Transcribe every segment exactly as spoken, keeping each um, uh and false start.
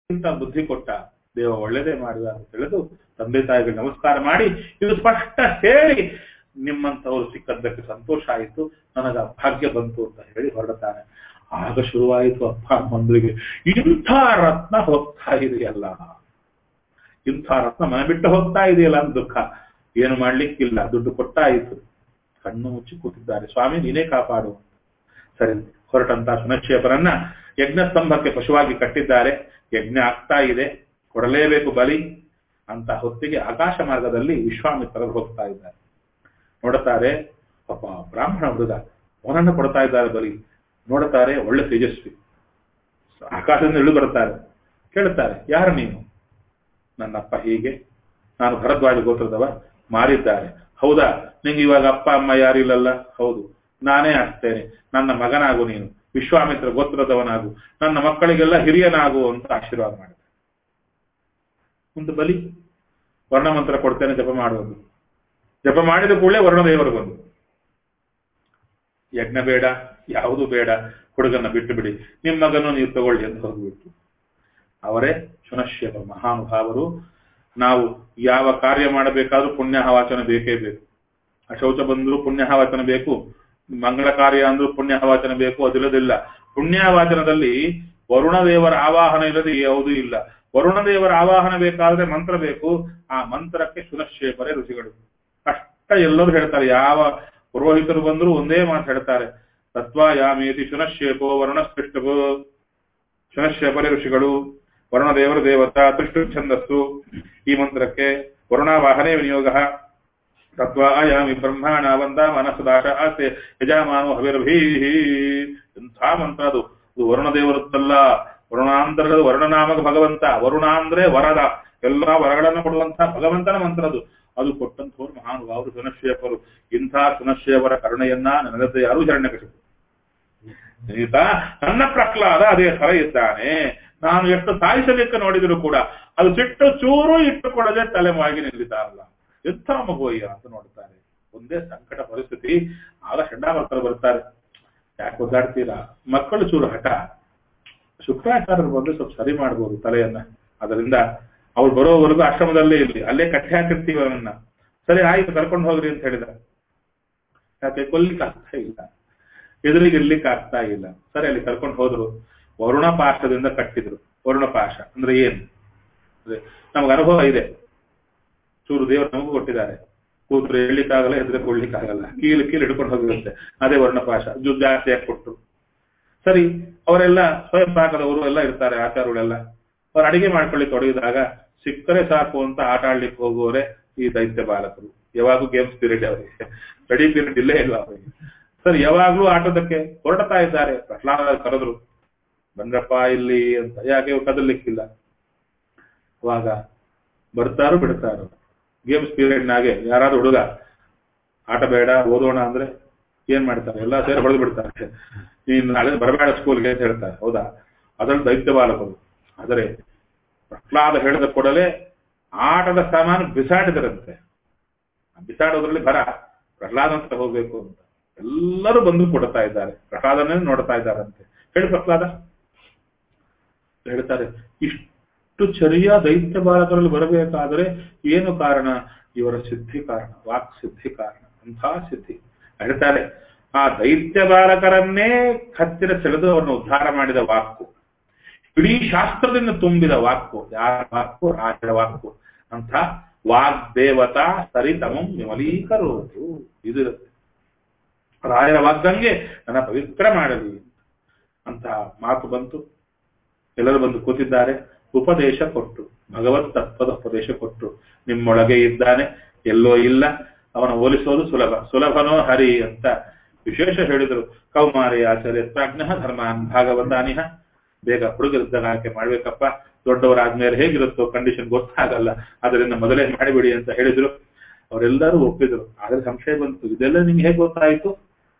ಇಂಥ ಬುದ್ಧಿ ಕೊಟ್ಟ ದೇವ ಒಳ್ಳೇದೇ ಮಾಡಿದ ಅಂತ ತಿಳಿದು ತಂದೆ ತಾಯಿಗೆ ನಮಸ್ಕಾರ ಮಾಡಿ ಇದು ಸ್ಪಷ್ಟ ಹೇಳಿ ನಿಮ್ಮಂಥವ್ರು ಸಿಕ್ಕದ್ದಕ್ಕೆ ಸಂತೋಷ ಆಯಿತು, ನನಗ ಭಾಗ್ಯ ಬಂತು ಅಂತ ಹೇಳಿ ಹೊರಡ್ತಾನೆ. ಆಗ ಶುರುವಾಯಿತು ಅಪ್ಪ ಅಮ್ಮಂದ್ರಿಗೆ, ಇಂಥ ರತ್ನ ಹೋಗ್ತಾ ಇದೆಯಲ್ಲ, ಇಂಥ ರತ್ನ ಮನೆ ಬಿಟ್ಟು ಹೋಗ್ತಾ ಇದೆಯಲ್ಲ ಅಂತ ದುಃಖ. ಏನು ಮಾಡ್ಲಿಕ್ಕಿಲ್ಲ, ದುಡ್ಡು ಕೊಟ್ಟಾಯಿತು. ಕಣ್ಣು ಮುಚ್ಚಿ ಕೂತಿದ್ದಾರೆ. ಸ್ವಾಮಿ ನೀನೇ ಕಾಪಾಡು. ಸರಿ, ಹೊರಟಂತ ಶುನಶ್ಚೇಪರನ್ನ ಯಜ್ಞ ಸ್ತಂಭಕ್ಕೆ ಪಶುವಾಗಿ ಕಟ್ಟಿದ್ದಾರೆ. ಯಜ್ಞ ಆಗ್ತಾ ಇದೆ, ಕೊಡಲೇಬೇಕು ಬಲಿ ಅಂತ ಹೊತ್ತಿಗೆ ಆಕಾಶ ಮಾರ್ಗದಲ್ಲಿ ವಿಶ್ವಾಮಿತ್ರರು ಹೋಗ್ತಾ ಇದ್ದಾರೆ. ನೋಡುತ್ತಾರೆ, ಪಾಪ ಬ್ರಾಹ್ಮಣ ಹುಡುಗ ಅವನನ್ನ ಕೊಡ್ತಾ ಇದ್ದಾರೆ ಬಲಿ. ನೋಡುತ್ತಾರೆ, ಒಳ್ಳೆ ತೇಜಸ್ವಿ, ಆಕಾಶದಿಂದ ಇಳಿದು ಬರುತ್ತಾರೆ. ಕೇಳುತ್ತಾರೆ, ಯಾರು ನೀನು? ನನ್ನಪ್ಪ ಹೀಗೆ, ನಾನು ಭರದ್ವಾಜ ಗೋತ್ರದವ, ಮಾರಿದ್ದಾರೆ. ಹೌದಾ, ನಿಂಗೆ ಇವಾಗ ಅಪ್ಪ ಅಮ್ಮ ಯಾರಿಲ್ಲಲ್ಲ? ಹೌದು, ನಾನೇ ಆಗ್ತೇನೆ, ನನ್ನ ಮಗನಾಗು, ನೀನು ವಿಶ್ವಾಮಿತ್ರ ಗೋತ್ರದವನಾಗು, ನನ್ನ ಮಕ್ಕಳಿಗೆಲ್ಲ ಹಿರಿಯನಾಗು ಅಂತ ಆಶೀರ್ವಾದ ಮಾಡಿದೆ. ಒಂದು ಬಲಿ ವರ್ಣಮಂತ್ರ ಕೊಡ್ತೇನೆ, ಜಪ ಮಾಡುವುದು. ಜಪ ಮಾಡಿದ ಕೂಡಲೇ ವರ್ಣದೇವರು ಬಂದು, ಯಜ್ಞ ಬೇಡ, ಯಾವುದು ಬೇಡ, ಹುಡುಗನ್ನ ಬಿಟ್ಟು ಬಿಡಿ, ನಿಮ್ಮ ಮಗನು ನೀವು ತಗೊಳ್ಳಿ ಅಂತ ಹೋಗ್ಬಿಟ್ಟು ಅವರೇ ಶುನಶ್ಚೇಪ ಮಹಾನುಭಾವರು. ನಾವು ಯಾವ ಕಾರ್ಯ ಮಾಡಬೇಕಾದ್ರೂ ಪುಣ್ಯಹವಾಚನ ಬೇಕೇ ಬೇಕು. ಅಶೌಚ ಬಂದ್ರು ಪುಣ್ಯಹವಾಚನ ಬೇಕು, ಮಂಗಳ ಕಾರ್ಯ ಅಂದ್ರೂ ಪುಣ್ಯಹವಾಚನ ಬೇಕು. ಅದಿಲ್ಲದಿಲ್ಲ. ಪುಣ್ಯವಾಚನದಲ್ಲಿ ವರುಣದೇವರ ಆವಾಹನ ಇಲ್ಲದೆ ಯಾವುದೂ ಇಲ್ಲ. ವರುಣದೇವರ ಆವಾಹನ ಬೇಕಾದ್ರೆ ಮಂತ್ರ ಬೇಕು. ಆ ಮಂತ್ರಕ್ಕೆ ಶುನಶ್ಚೇಪರೇ ಋಷಿಗಳು. ಅಷ್ಟ ಎಲ್ಲರೂ ಹೇಳ್ತಾರೆ. ಯಾವ ಪುರೋಹಿತರು ಬಂದರೂ ಒಂದೇ ಮಾತು ಹೇಳ್ತಾರೆ, ತತ್ವಾಯಾಮೇತಿ ಶುನಶ್ಚೇಪೋ ವರುಣಸ್ಪೃಷ್ಟವೋ. ಶುನಶ್ಚೇಪರೇ ಋಷಿಗಳು, ವರುಣದೇವರ ದೇವತಾ, ತೃಷ್ಟು ಛಂದಸ್ಸು. ಈ ಮಂತ್ರಕ್ಕೆ ವರುಣಾವಾಹನೆ ವಿನಿಯೋಗ. ತತ್ವಾಯಾಮಿ ಬ್ರಹ್ಮಾಣ ವಂದ ಮನಸ್ಸುದಾಶ ಆಸೆ ಯಜಮಾನೋ ಹವಿರ್ಭೀಹಿ. ಎಂಥ ಮಂತ್ರ ಅದು! ಇದು ವರುಣದೇವರದ್ದಲ್ಲ, ವರುಣಾಂಧ್ರದ ವರುಣನಾಮಕ ಭಗವಂತ. ವರುಣ ಅಂದ್ರೆ ವರದ, ಎಲ್ಲಾ ವರಗಳನ್ನು ಕೊಡುವಂತಹ ಭಗವಂತನ ಮಂತ್ರ ಅದು. ಅದು ಕೊಟ್ಟಂತವ್ರು ಮಹಾನುಭಾವರು ಶುನಶ್ಚೇಪರು. ಇಂಥ ಶುನಶ್ಚೇಪರ ಕರುಣೆಯನ್ನ ನನಗತ್ತೆ ಯಾರು ಹಿರಣ್ಯಕಶಿಪು. ಈತ ನನ್ನ ಪ್ರಹ್ಲಾದ ಅದೇ ಥರ ಇದ್ದಾನೆ. ನಾನು ಎಷ್ಟು ಸಾಯಿಸಲಿಕ್ಕೆ ನೋಡಿದ್ರು ಕೂಡ ಅದು ಸಿಟ್ಟು ಚೂರು ಇಟ್ಟುಕೊಳ್ಳದೆ ತಲೆಮಾಗಿ ನಿಲ್ಲಿದ್ದಾರಲ್ಲ, ಎಂಥ ಮಗುವಯ್ಯ ಅಂತ ನೋಡ್ತಾರೆ. ಒಂದೇ ಸಂಕಟ ಪರಿಸ್ಥಿತಿ. ಆಗ ಷಂಡಾಮರ್ತರು ಬರ್ತಾರೆ. ಯಾಕೆ ಒದ್ದಾಡ್ತೀರಾ? ಮಕ್ಕಳು ಚೂರು ಹಠ. ಶುಕ್ರಾಚಾರ್ಯರು ಬಂದು ಸ್ವಲ್ಪ ಸರಿ ಮಾಡ್ಬೋದು ತಲೆಯನ್ನ. ಅದರಿಂದ ಅವ್ರು ಬರೋವರೆಗೂ ಆಶ್ರಮದಲ್ಲೇ ಇರ್ಲಿ, ಅಲ್ಲೇ ಕಟ್ಟೆ ಹಾಕಿರ್ತೀವಿ ಅವನನ್ನ. ಸರಿ ಆಯ್ತು, ಕರ್ಕೊಂಡು ಹೋಗ್ರಿ ಅಂತ ಹೇಳಿದ. ಯಾಕೆ ಕೊಲ್ಲಿಕ್ಕೆ ಆಗ್ತಾ ಇಲ್ಲ, ಎದುರಿಗೆ ಇರ್ಲಿಕ್ಕೆ ಆಗ್ತಾ ಇಲ್ಲ. ಸರಿ, ಅಲ್ಲಿ ಕರ್ಕೊಂಡು ಹೋದ್ರು. ವರುಣ ಪಾಶದಿಂದ ಕಟ್ಟಿದ್ರು. ವರುಣ ಪಾಶ ಅಂದ್ರೆ ಏನು? ನಮ್ಗೆ ಅನುಭವ ಇದೆ. ಚೂರು ದೇವರು ನಮಗೂ ಕೊಟ್ಟಿದ್ದಾರೆ. ಕೂತ್ರು ಹೇಳಲಿಕ್ಕಾಗಲ್ಲ, ಎದುರು ಕೊಡ್ಲಿಕ್ಕಾಗಲ್ಲ, ಕೀಲು ಕೀಲು ಹಿಡ್ಕೊಂಡು ಹೋಗಿರುತ್ತೆ. ಅದೇ ವರ್ಣಪಾಶ ಜು ಜಾಸ್ತಿಯಾಗಿ ಕೊಟ್ಟರು. ಸರಿ, ಅವರೆಲ್ಲ ಸ್ವಯಂ ಪಾಕದವರು ಎಲ್ಲ ಇರ್ತಾರೆ, ಆಚಾರಗಳೆಲ್ಲ. ಅವ್ರು ಅಡಿಗೆ ಮಾಡ್ಕೊಳ್ಳಿಕ್ಕೆ ತೊಡಗಿದಾಗ ಸಿಕ್ಕರೆ ಸಾಕು ಅಂತ ಆಟ ಆಡ್ಲಿಕ್ಕೆ ಹೋಗುವವರೇ ಈ ದೈತ್ಯ ಬಾಲಕರು. ಯಾವಾಗೂ ಗೇಮ್ಸ್ ಪೀರಿಯಡ್ ಅವರಿಗೆ, ಸ್ಟಡಿ ಪೀರಿಯಡ್ ಇಲ್ಲೇ ಇಲ್ಲ ಅವರಿಗೆ. ಸರಿ, ಯಾವಾಗ್ಲೂ ಆಟೋದಕ್ಕೆ ಹೊರಡ್ತಾ ಇದ್ದಾರೆ. ಪ್ರಹ್ಲಾದ ಕರೆದ್ರು, ಬಂದ್ರಪ್ಪ ಇಲ್ಲಿ ಅಂತ. ಯಾಕೆ ಕದಲಿಕ್ಕಿಲ್ಲ. ಅವಾಗ ಬರ್ತಾರು ಬಿಡ್ತಾರು. ಗೇಮ್ಸ್ ಪೀರಿಯಡ್ನಾಗೆ ಯಾರಾದ್ರೂ ಹುಡುಗ ಆಟ ಬೇಡ ಓದೋಣ ಅಂದ್ರೆ ಏನ್ ಮಾಡ್ತಾರೆ? ಎಲ್ಲ ಸೇರಿ ಹೊಡೆದು ಬಿಡ್ತಾರೆ. ನೀನ್ ನಾಳೆ ಬರಬೇಡ ಸ್ಕೂಲ್ಗೆ ಅಂತ ಹೇಳ್ತಾರೆ. ಹೌದಾ? ಅದ್ರಲ್ಲಿ ದೈತ್ಯ ಬಾಲಕರು. ಆದರೆ ಪ್ರಹ್ಲಾದ ಹೇಳಿದ ಕೂಡಲೇ ಆಟದ ಸಾಮಾನು ಬಿಸಾಡಿದರಂತೆ. ಬಿಸಾಡೋದ್ರಲ್ಲಿ ಬರ ಪ್ರಹ್ಲಾದ ಅಂತ ಹೋಗ್ಬೇಕು ಅಂತ ಎಲ್ಲರೂ ಬಂದು ಕೊಡ್ತಾ ಇದ್ದಾರೆ. ಪ್ರಹ್ಲಾದನೇ ನೋಡ್ತಾ ಇದ್ದಾರಂತೆ. ಹೇಳಿ ಪ್ರಹ್ಲಾದ ಹೇಳ್ತಾರೆ, ಇಷ್ಟು ಚರಿಯ ದೈತ್ಯ ಬಾಲಕರಲ್ಲಿ ಬರಬೇಕಾದರೆ ಏನು ಕಾರಣ? ಇವರ ಸಿದ್ಧಿ ಕಾರಣ, ವಾಕ್ ಸಿದ್ಧಿ ಕಾರಣ. ಅಂಥ ಸಿದ್ಧಿ ಹೇಳ್ತಾರೆ. ಆ ದೈತ್ಯ ಬಾಲಕರನ್ನೇ ಹತ್ತಿರ ಸೆಳೆದು ಅವರನ್ನು ಉದ್ಧಾರ ಮಾಡಿದ ವಾಕು, ಇಡೀ ಶಾಸ್ತ್ರದಿಂದ ತುಂಬಿದ ವಾಕು. ಯಾರ ವಾಕು? ರಾಜರ ವಾಕು. ಅಂತ ವಾಗ್ದೇವತಾ ಸರಿತಮಂ ವಿಮಲೀಕರೋದು. ಇದಿರುತ್ತೆ. ರಾಯರ ವಾಗ್ದಂಗೆ ನನ್ನ ಪವಿತ್ರ ಮಾಡಲಿ ಅಂತ ಮಾತು ಬಂತು. ಎಲ್ಲರೂ ಬಂದು ಕೂತಿದ್ದಾರೆ. ಉಪದೇಶ ಕೊಟ್ಟು, ಭಗವತ್ ತತ್ವದ ಉಪದೇಶ ಕೊಟ್ಟು, ನಿಮ್ಮೊಳಗೆ ಇದ್ದಾನೆ, ಎಲ್ಲೋ ಇಲ್ಲ, ಅವನ ಹೋಲಿಸೋದು ಸುಲಭ, ಸುಲಭನೋ ಹರಿ ಅಂತ ವಿಶೇಷ ಹೇಳಿದರು. ಕೌಮಾರಿ ಆಚಾರ್ಯ ಪ್ರಾಜ್ಞ ಧರ್ಮಾನ್ ಭಾಗವತಾನಿಹ. ಬೇಗ ಹುಡುಗರಿದ್ದಾಗ ಆಕೆ ಮಾಡ್ಬೇಕಪ್ಪ, ದೊಡ್ಡವರಾದ್ಮೇಲೆ ಹೇಗಿರುತ್ತೋ ಕಂಡೀಷನ್ ಗೊತ್ತಾಗಲ್ಲ, ಅದರಿಂದ ಮೊದಲೇ ಮಾಡಿಬಿಡಿ ಅಂತ ಹೇಳಿದ್ರು. ಅವರೆಲ್ಲರೂ ಒಪ್ಪಿದ್ರು. ಆದ್ರೆ ಸಂಶಯ ಬಂತು, ಇದೆಲ್ಲ ನಿಮ್ಗೆ ಹೇಗೆ ಗೊತ್ತಾಯಿತು?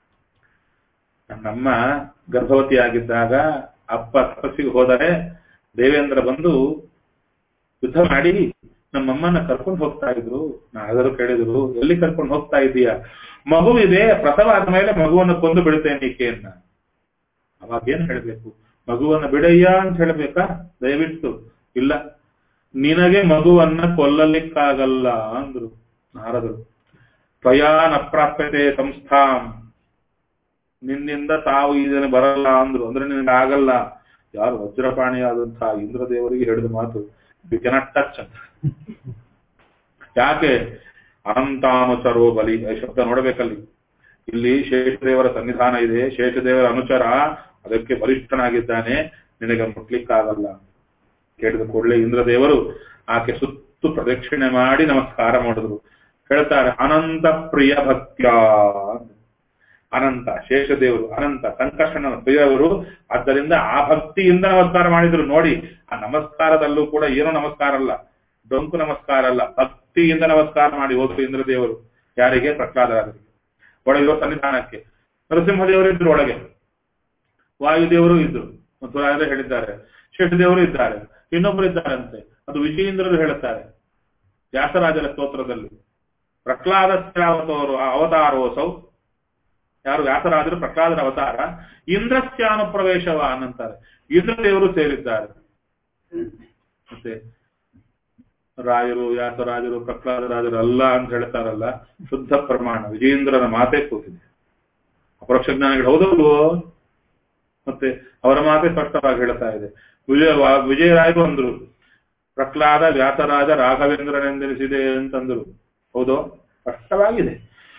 ನನ್ನಮ್ಮ ಗರ್ಭವತಿ ಆಗಿದ್ದಾಗ ಅಪ್ಪ ತಪಸ್ಸಿಗೆ ಹೋದರೆ ದೇವೇಂದ್ರ ಬಂದು ಯುದ್ಧ ಮಾಡಿ ನಮ್ಮಮ್ಮನ ಕರ್ಕೊಂಡು ಹೋಗ್ತಾ ಇದ್ರು. ನಾದರೂ ಕೇಳಿದ್ರು, ಎಲ್ಲಿ ಕರ್ಕೊಂಡು ಹೋಗ್ತಾ ಇದೀಯಾ? ಮಗುವಿದೆ, ಪ್ರಸವ ಆದ್ಮೇಲೆ ಮಗುವನ್ನು ಕೊಂದು ಬಿಡುತ್ತೇನೆ ಈಕೆಯನ್ನ. ಅವಾಗೇನ್ ಹೇಳ್ಬೇಕು? ಮಗುವನ್ನ ಬಿಡಯ್ಯ ಅಂತ ಹೇಳ್ಬೇಕಾ? ದಯವಿಟ್ಟು ಇಲ್ಲ, ನಿನಗೆ ಮಗುವನ್ನ ಕೊಲ್ಲಲಿಕ್ಕಾಗಲ್ಲ ಅಂದ್ರು ನಾರದರು. ತ್ವಯಾ ನ ಪ್ರಾಪ್ಯತೆ ಸಂಸ್ಥಾಂ, ನಿನ್ನಿಂದ ತಾವು ಇದನ್ನು ಬರಲ್ಲ ಅಂದ್ರು. ಅಂದ್ರೆ ನಿನಗೆ ಆಗಲ್ಲ. ಯಾರು ವಜ್ರಪಾಣಿಯಾದಂತಹ ಇಂದ್ರದೇವರಿಗೆ ಹೇಳಿದ ಮಾತು, ಯು ಕೆನಾಟ್ ಟಚ್ ಅಂತ. ಯಾಕೆ? ಅನಂತಾನುಚರೋ ಬಲಿ. ಶಬ್ದ ನೋಡಬೇಕಲ್ಲಿ. ಇಲ್ಲಿ ಶೇಷದೇವರ ಸನ್ನಿಧಾನ ಇದೆ, ಶೇಷದೇವರ ಅನುಚರ, ಅದಕ್ಕೆ ಬಲಿಷ್ಠನಾಗಿದ್ದಾನೆ, ನಿನಗೆ ಮುಟ್ಲಿಕ್ಕಾಗಲ್ಲ. ಕೇಳಿದ ಕೂಡಲೇ ಇಂದ್ರದೇವರು ಆಕೆ ಸುತ್ತು ಪ್ರದಕ್ಷಿಣೆ ಮಾಡಿ ನಮಸ್ಕಾರ ಮಾಡಿದ್ರು. ಹೇಳ್ತಾರೆ, ಅನಂತ ಪ್ರಿಯ ಭಕ್ತ್ಯ. ಅನಂತ ಶೇಷದೇವರು, ಅನಂತ ಸಂಕರ್ಷಣನ ಪ್ರಿಯವರು, ಆದ್ದರಿಂದ ಆ ಭಕ್ತಿಯಿಂದ ನಮಸ್ಕಾರ ಮಾಡಿದ್ರು. ನೋಡಿ, ಆ ನಮಸ್ಕಾರದಲ್ಲೂ ಕೂಡ ಏನೋ ನಮಸ್ಕಾರ ಅಲ್ಲ, ಡೊಂಕು ನಮಸ್ಕಾರ ಅಲ್ಲ, ಭಕ್ತಿಯಿಂದ ನಮಸ್ಕಾರ ಮಾಡಿ ಹೋದ್ರು ಇಂದ್ರದೇವರು. ಯಾರಿಗೆ? ಪ್ರಹ್ಲಾದರಾಜರಿಗೆ. ಒಳಗಿರೋ ಸನ್ನಿಧಾನಕ್ಕೆ ನರಸಿಂಹದೇವರು ಇದ್ರು, ಒಳಗೆ ವಾಯುದೇವರು ಇದ್ರು, ಮತ್ತು ರಾಜರೇ ಹೇಳಿದ್ದಾರೆ, ಶೇಷದೇವರು ಇದ್ದಾರೆ, ಇನ್ನೊಬ್ಬರು ಇದ್ದಾರಂತೆ. ಅದು ವಿಜಯೇಂದ್ರರು ಹೇಳುತ್ತಾರೆ ವ್ಯಾಸರಾಜರ ಸ್ತೋತ್ರದಲ್ಲಿ. ಪ್ರಹ್ಲಾದಸ್ಯ ಅವತಾರೋ ಅವತಾರೋಸೌ, ಯಾರು? ವ್ಯಾಸರಾಜರು ಪ್ರಹ್ಲಾದರ ಅವತಾರ. ಇಂದ್ರಸ್ಯಾನುಪ್ರವೇಶವಾನ್ ಅಂತಾರೆ, ಇಂದ್ರದೇವರು ಸೇರಿದ್ದಾರೆ. ಮತ್ತೆ ರಾಯರು, ವ್ಯಾಸರಾಜರು, ಪ್ರಹ್ಲಾದರಾಜರು ಅಲ್ಲ ಅಂತ ಹೇಳ್ತಾರಲ್ಲ, ಶುದ್ಧ ಪ್ರಮಾಣ ವಿಜಯೇಂದ್ರನ ಮಾತೇ ಕೂತಿದೆ. ಅಪರೋಕ್ಷ ಜ್ಞಾನಿಗಳು ಹೌದಲ್ವೋ? ಮತ್ತೆ ಅವರ ಮಾತೆ ಸ್ಪಷ್ಟವಾಗಿ ಹೇಳ್ತಾ ಇದೆ. ವಿಜಯ ವಿಜಯರಾಯರು ಅಂದ್ರು, ಪ್ರಹ್ಲಾದ ವ್ಯಾಸರಾಜ ರಾಘವೇಂದ್ರನೆಂದೆನಿಸಿದೆ ಅಂತಂದ್ರು. ಹೌದು, ಸ್ಪಷ್ಟವಾಗಿದೆ.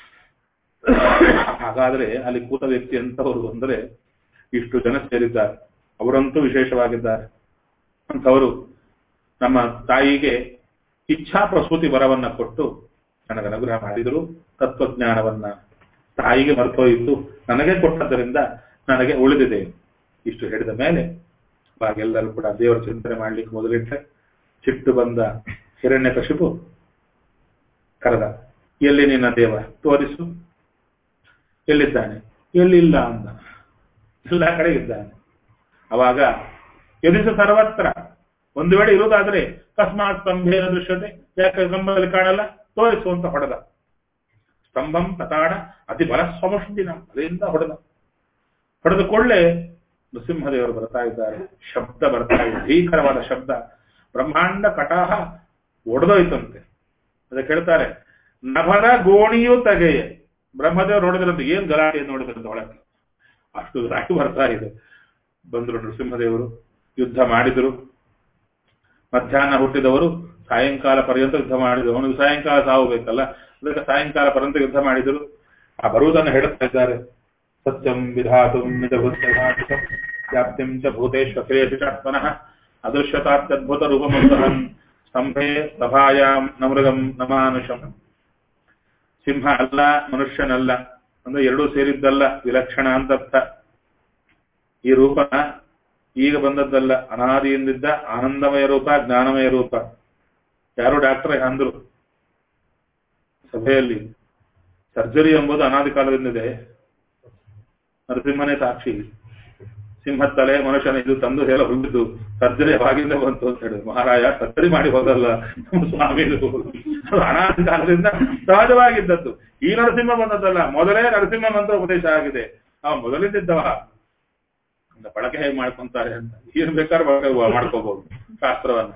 ಹಾಗಾದ್ರೆ ಅಲ್ಲಿ ಕೂತ ವ್ಯಕ್ತಿ ಅಂತವರು ಅಂದ್ರೆ ಇಷ್ಟು ಜನ ಸೇರಿದ್ದಾರೆ, ಅವರಂತೂ ವಿಶೇಷವಾಗಿದ್ದಾರೆ ಅಂತವರು ನಮ್ಮ ತಾಯಿಗೆ ಇಚ್ಛಾ ಪ್ರಸೂತಿ ವರವನ್ನ ಕೊಟ್ಟು ನನಗೆ ಅನುಗ್ರಹ ಮಾಡಿದರು. ತತ್ವಜ್ಞಾನವನ್ನ ತಾಯಿಗೆ ಮರ್ತೋಯಿತು, ನನಗೆ ಕೊಟ್ಟದ್ದರಿಂದ ನನಗೆ ಉಳಿದಿದೆ. ಇಷ್ಟು ಹೇಳಿದ ಮೇಲೆ ಎಲ್ಲರೂ ಕೂಡ ದೇವರ ಚಿಂತನೆ ಮಾಡ್ಲಿಕ್ಕೆ ಮೊದಲಿಟ್ಟರೆ ಸಿಟ್ಟು ಬಂದ ಹಿರಣ್ಯಕಶಿಪು ಕರೆದ, ಎಲ್ಲಿ ನಿನ್ನ ದೇವ ತೋರಿಸು, ಎಲ್ಲಿದ್ದಾನೆ? ಎಲ್ಲಿಲ್ಲ ಅಂದ. ಎಲ್ಲ ಕಡೆ ಇದ್ದಾನೆ. ಅವಾಗ ಎದುರಿಸ ಸರ್ವತ್ರ, ಒಂದು ವೇಳೆ ಇರುವುದಾದ್ರೆ ಕಸ್ಮಾತ್ ಸ್ತಂಭೇನ ದೃಶ್ಯತೆ, ಯಾಕೆ ಸ್ತಂಭದಲ್ಲಿ ಕಾಣಲ್ಲ? ತೋರಿಸು ಅಂತ ಹೊಡೆದ. ಸ್ತಂಭಂ ತತಾಡ ಅತಿ ಬಲ ಸ್ವಮುಷ್ಟಿನ, ಅದರಿಂದ ಹೊಡೆದ. ಹೊಡೆದ ಕೊಳ್ಳೆ ನೃಸಿಂಹದೇವರು ಬರ್ತಾ ಇದ್ದಾರೆ. ಶಬ್ದ ಬರ್ತಾ ಇದೆ, ಭೀಕರವಾದ ಶಬ್ದ. ಬ್ರಹ್ಮಾಂಡ ಕಟಾಹ ಒಡೆದೋಯ್ತಂತೆ. ಅದಕ್ಕೆ ಹೇಳ್ತಾರೆ, ನಭದ ಗೋಣಿಯೂ ತಗೆಯೇ. ಬ್ರಹ್ಮದೇವರು ನೋಡಿದ್ರಂತೆ, ಏನ್ ಗಲಾಟೆ ನೋಡಿದ್ರಂತೆ ಒಳಗೆ, ಅಷ್ಟು ಗಲಾಟೆ ಬರ್ತಾ ಇದೆ. ಬಂದ್ರು ನೃಸಿಂಹದೇವರು, ಯುದ್ಧ ಮಾಡಿದ್ರು. ಮಧ್ಯಾಹ್ನ ಹುಟ್ಟಿದವರು ಸಾಯಂಕಾಲ ಪರ್ಯಂತ ಯುದ್ಧ ಮಾಡಿದ್ರು. ಅವನಿಗೆ ಸಾಯಂಕಾಲ ಸಾವು ಬೇಕಲ್ಲ, ಅದಕ್ಕೆ ಸಾಯಂಕಾಲ ಪರ್ಯಂತ ಯುದ್ಧ ಮಾಡಿದ್ರು. ಆ ಬರುವುದನ್ನು ಹೇಳುತ್ತಾ ಇದ್ದಾರೆ, ಸತ್ಯಂ ವಿಧಾತುಂ ನಿಜಭೂತಂ ವ್ಯಾಪ್ತಿಂ ಚ ಭೂತೇಶ್ವರೇಷು ಚಾತ್ಮನಃ ಅದೃಶ್ಯತಾತ್ಯದ್ಭುತ ರೂಪಮಂತಹಂ ಸ್ತಂಭೆ ಸಭಾಯಾಂ ನಮೃಗಂ ನಮಾನುಷಂ. ಸಿಂಹ ಅಲ್ಲ, ಮನುಷ್ಯನಲ್ಲ, ಅಂದ್ರೆ ಎರಡೂ ಸೇರಿದ್ದಲ್ಲ, ವಿಲಕ್ಷಣ ಅಂತರ್ಥ. ಈ ರೂಪ ಈಗ ಬಂದದ್ದಲ್ಲ, ಅನಾದಿಯಿಂದಿದ್ದ ಆನಂದಮಯ ರೂಪ, ಜ್ಞಾನಮಯ ರೂಪ. ಯಾರು ಡಾಕ್ಟರ್ ಅಂದ್ರು ಸಭೆಯಲ್ಲಿ, ಸರ್ಜರಿ ಎಂಬುದು ಅನಾದಿ ಕಾಲದಿಂದಿದೆ, ನರಸಿಂಹನೇ ಸಾಕ್ಷಿ. ಸಿಂಹ ತಲೆ ಮನುಷ್ಯನ ಇದು ತಂದು ಹೇಳ ಹೊಂದಿದ್ದು ಸರ್ಜರಿ ಯಾವಾಗಿಂದ ಬಂತು ಅಂತ ಹೇಳಿದ್ರು. ಮಹಾರಾಯ ಸರ್ಜರಿ ಮಾಡಿ ಹೋದಲ್ಲ ನಮ್ಮ ಸ್ವಾಮಿದು, ಅದು ಅನಾದಿ ಕಾಲದಿಂದ ಸಹಜವಾಗಿದ್ದದ್ದು. ಈ ನರಸಿಂಹ ಬಂದದ್ದಲ್ಲ, ಮೊದಲೇ ನರಸಿಂಹ ಮಂತ್ರ ಉಪದೇಶ ಆಗಿದೆ. ಅವ ಮೊದಲಿದ್ದವ ಬಳಕೆ ಹೇಗೆ ಮಾಡ್ಕೊಂತಾರೆ ಅಂತ ಏನ್ ಬೇಕಾದ್ರೂ ಬಳಕೆ ಮಾಡ್ಕೋಬಹುದು ಶಾಸ್ತ್ರವನ್ನ.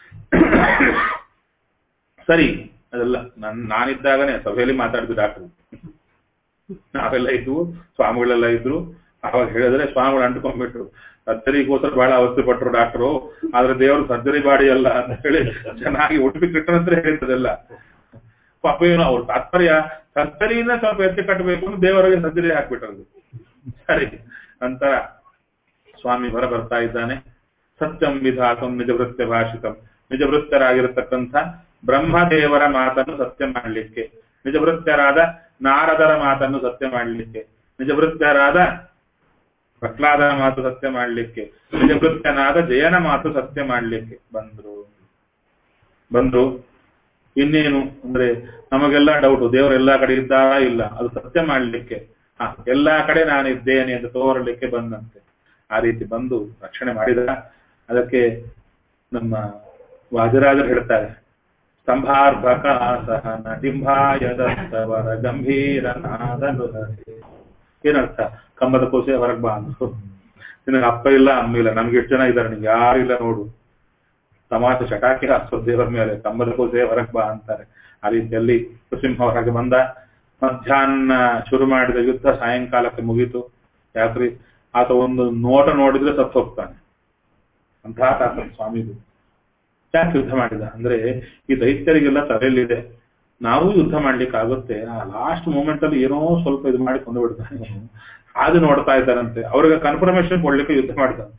ಸರಿ, ಅದೆಲ್ಲ ನನ್ ನಾನಿದ್ದಾಗನೇ ಸಭೆಯಲ್ಲಿ ಮಾತಾಡಿದ್ರು ಡಾಕ್ಟರ್. ನಾವೆಲ್ಲ ಇದ್ವು, ಸ್ವಾಮಿಗಳೆಲ್ಲ ಇದ್ರು. ಅವಾಗ ಹೇಳಿದ್ರೆ ಸ್ವಾಮಿಗಳು ಅಂಟ್ಕೊಂಡ್ಬಿಟ್ರು. ಸರ್ಜರಿಗೋಸ್ಕರ ಬಹಳ ಅವಸ್ಥೆ ಪಟ್ರು ಡಾಕ್ಟರು, ಆದ್ರೆ ದೇವರು ಸರ್ಜರಿ ಬಾಡಿ ಅಲ್ಲ ಅಂತ ಹೇಳಿ ಚೆನ್ನಾಗಿ ಉಡುಪಿ ಕಟ್ಟನಂತರ ಹೇಳಿದ್ದೆಲ್ಲ. ಪಾಪ ಏನು ಅವ್ರ ತಾತ್ಪರ್ಯ ಸರ್ಜರಿಯಿಂದ ಸ್ವಲ್ಪ ಎತ್ತಿ ಕಟ್ಟಬೇಕು ಅಂತ ದೇವರಿಗೆ ಸರ್ಜರಿ ಹಾಕ್ಬಿಟ್ರದು. ಸರಿ, ನಂತರ ಸ್ವಾಮಿ ಹೊರ ಬರ್ತಾ ಇದ್ದಾನೆ. ಸತ್ಯಂ ವಿಧಾತಂ ನಿಜವೃತ್ಯ ಭಾಷಿತಂ, ನಿಜವೃತ್ಯರಾಗಿರತಕ್ಕಂಥ ಬ್ರಹ್ಮದೇವರ ಮಾತನ್ನು ಸತ್ಯ ಮಾಡಲಿಕ್ಕೆ, ನಿಜವೃತ್ಯರಾದ ನಾರದರ ಮಾತನ್ನು ಸತ್ಯ ಮಾಡಲಿಕ್ಕೆ, ನಿಜವೃತ್ಯರಾದ ಪ್ರಹ್ಲಾದನ ಮಾತು ಸತ್ಯ ಮಾಡಲಿಕ್ಕೆ, ನಿಜವೃತ್ಯನಾದ ಜಯನ ಮಾತು ಸತ್ಯ ಮಾಡಲಿಕ್ಕೆ ಬಂದ್ರು ಬಂದ್ರು ಇನ್ನೇನು ಅಂದ್ರೆ ನಮಗೆಲ್ಲ ಡೌಟು, ದೇವರು ಎಲ್ಲಾ ಕಡೆ ಇದ್ದಾರಾ ಇಲ್ಲ, ಅದು ಸತ್ಯ ಮಾಡಲಿಕ್ಕೆ. ಹ ಎಲ್ಲಾ ಕಡೆ ನಾನಿದ್ದೇನೆ ಅಂತ ತೋರಲಿಕ್ಕೆ ಬಂದಂತೆ. ಆ ರೀತಿ ಬಂದು ರಕ್ಷಣೆ ಮಾಡಿದ. ಅದಕ್ಕೆ ನಮ್ಮ ವಾಜರಾಜರು ಹೇಳ್ತಾರೆ, ಸ್ತಂಭಾರ್ಭಕ ಸಹನ ಡಿಂಭಾಯದವರ ಗಂಭೀರ ನಾದನು. ಏನರ್ಥ? ಕಂಬದ ಕೋಸೆ ಹೊರಗೆ ಬಾ ಅಂದ್ರು. ನಿನಗೆ ಅಪ್ಪ ಇಲ್ಲ, ಅಮ್ಮ ಇಲ್ಲ, ನಮ್ಗೆ ಎಷ್ಟು ಜನ ಇದ್ದಾರೆ, ನಿಂಗೆ ಯಾರು ಇಲ್ಲ ನೋಡು. ತಮಾಷೆ ಚಟಾಕಿ ಹಾಕ್ಸೋ ದೇವರ ಮೇಲೆ, ಕಂಬದ ಕೂಸೆ ಹೊರಗೆ ಬಾ ಅಂತಾರೆ. ಆ ರೀತಿಯಲ್ಲಿ ನೃಸಿಂಹ ಹೊರಗೆ ಬಂದ. ಮಧ್ಯಾಹ್ನ ಶುರು ಮಾಡಿದ ಯುದ್ಧ ಸಾಯಂಕಾಲಕ್ಕೆ ಮುಗೀತು. ಯಾಕ್ರಿ, ಆತ ಒಂದು ನೋಟ ನೋಡಿದ್ರೆ ಸತ್ತು ಹೋಗ್ತಾನೆ, ಅಂತಹ ತಾತ ಸ್ವಾಮಿದು. ಯಾಕೆ ಯುದ್ಧ ಮಾಡಿದ ಅಂದ್ರೆ ಈ ದೈತ್ಯರಿಗೆಲ್ಲ ತಲೆಯಲ್ಲಿದೆ, ನಾವು ಯುದ್ಧ ಮಾಡ್ಲಿಕ್ಕೆ ಆಗುತ್ತೆ, ಆ ಲಾಸ್ಟ್ ಮೂಮೆಂಟ್ ಅಲ್ಲಿ ಏನೋ ಸ್ವಲ್ಪ ಇದು ಮಾಡಿ ಕೊಂದು ಬಿಡ್ತಾನೆ, ಅದು ನೋಡ್ತಾ ಇದ್ದಾರಂತೆ. ಅವ್ರಿಗೆ ಕನ್ಫರ್ಮೇಶನ್ ಕೊಡ್ಲಿಕ್ಕೆ ಯುದ್ಧ ಮಾಡಿದಂತೆ.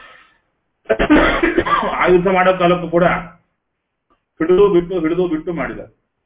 ಆ ಯುದ್ಧ ಮಾಡೋ ಕಾಲಕ್ಕೂ ಕೂಡ ಹಿಡಿದು ಬಿಟ್ಟು ಹಿಡಿದು ಬಿಟ್ಟು ಮಾಡಿದ.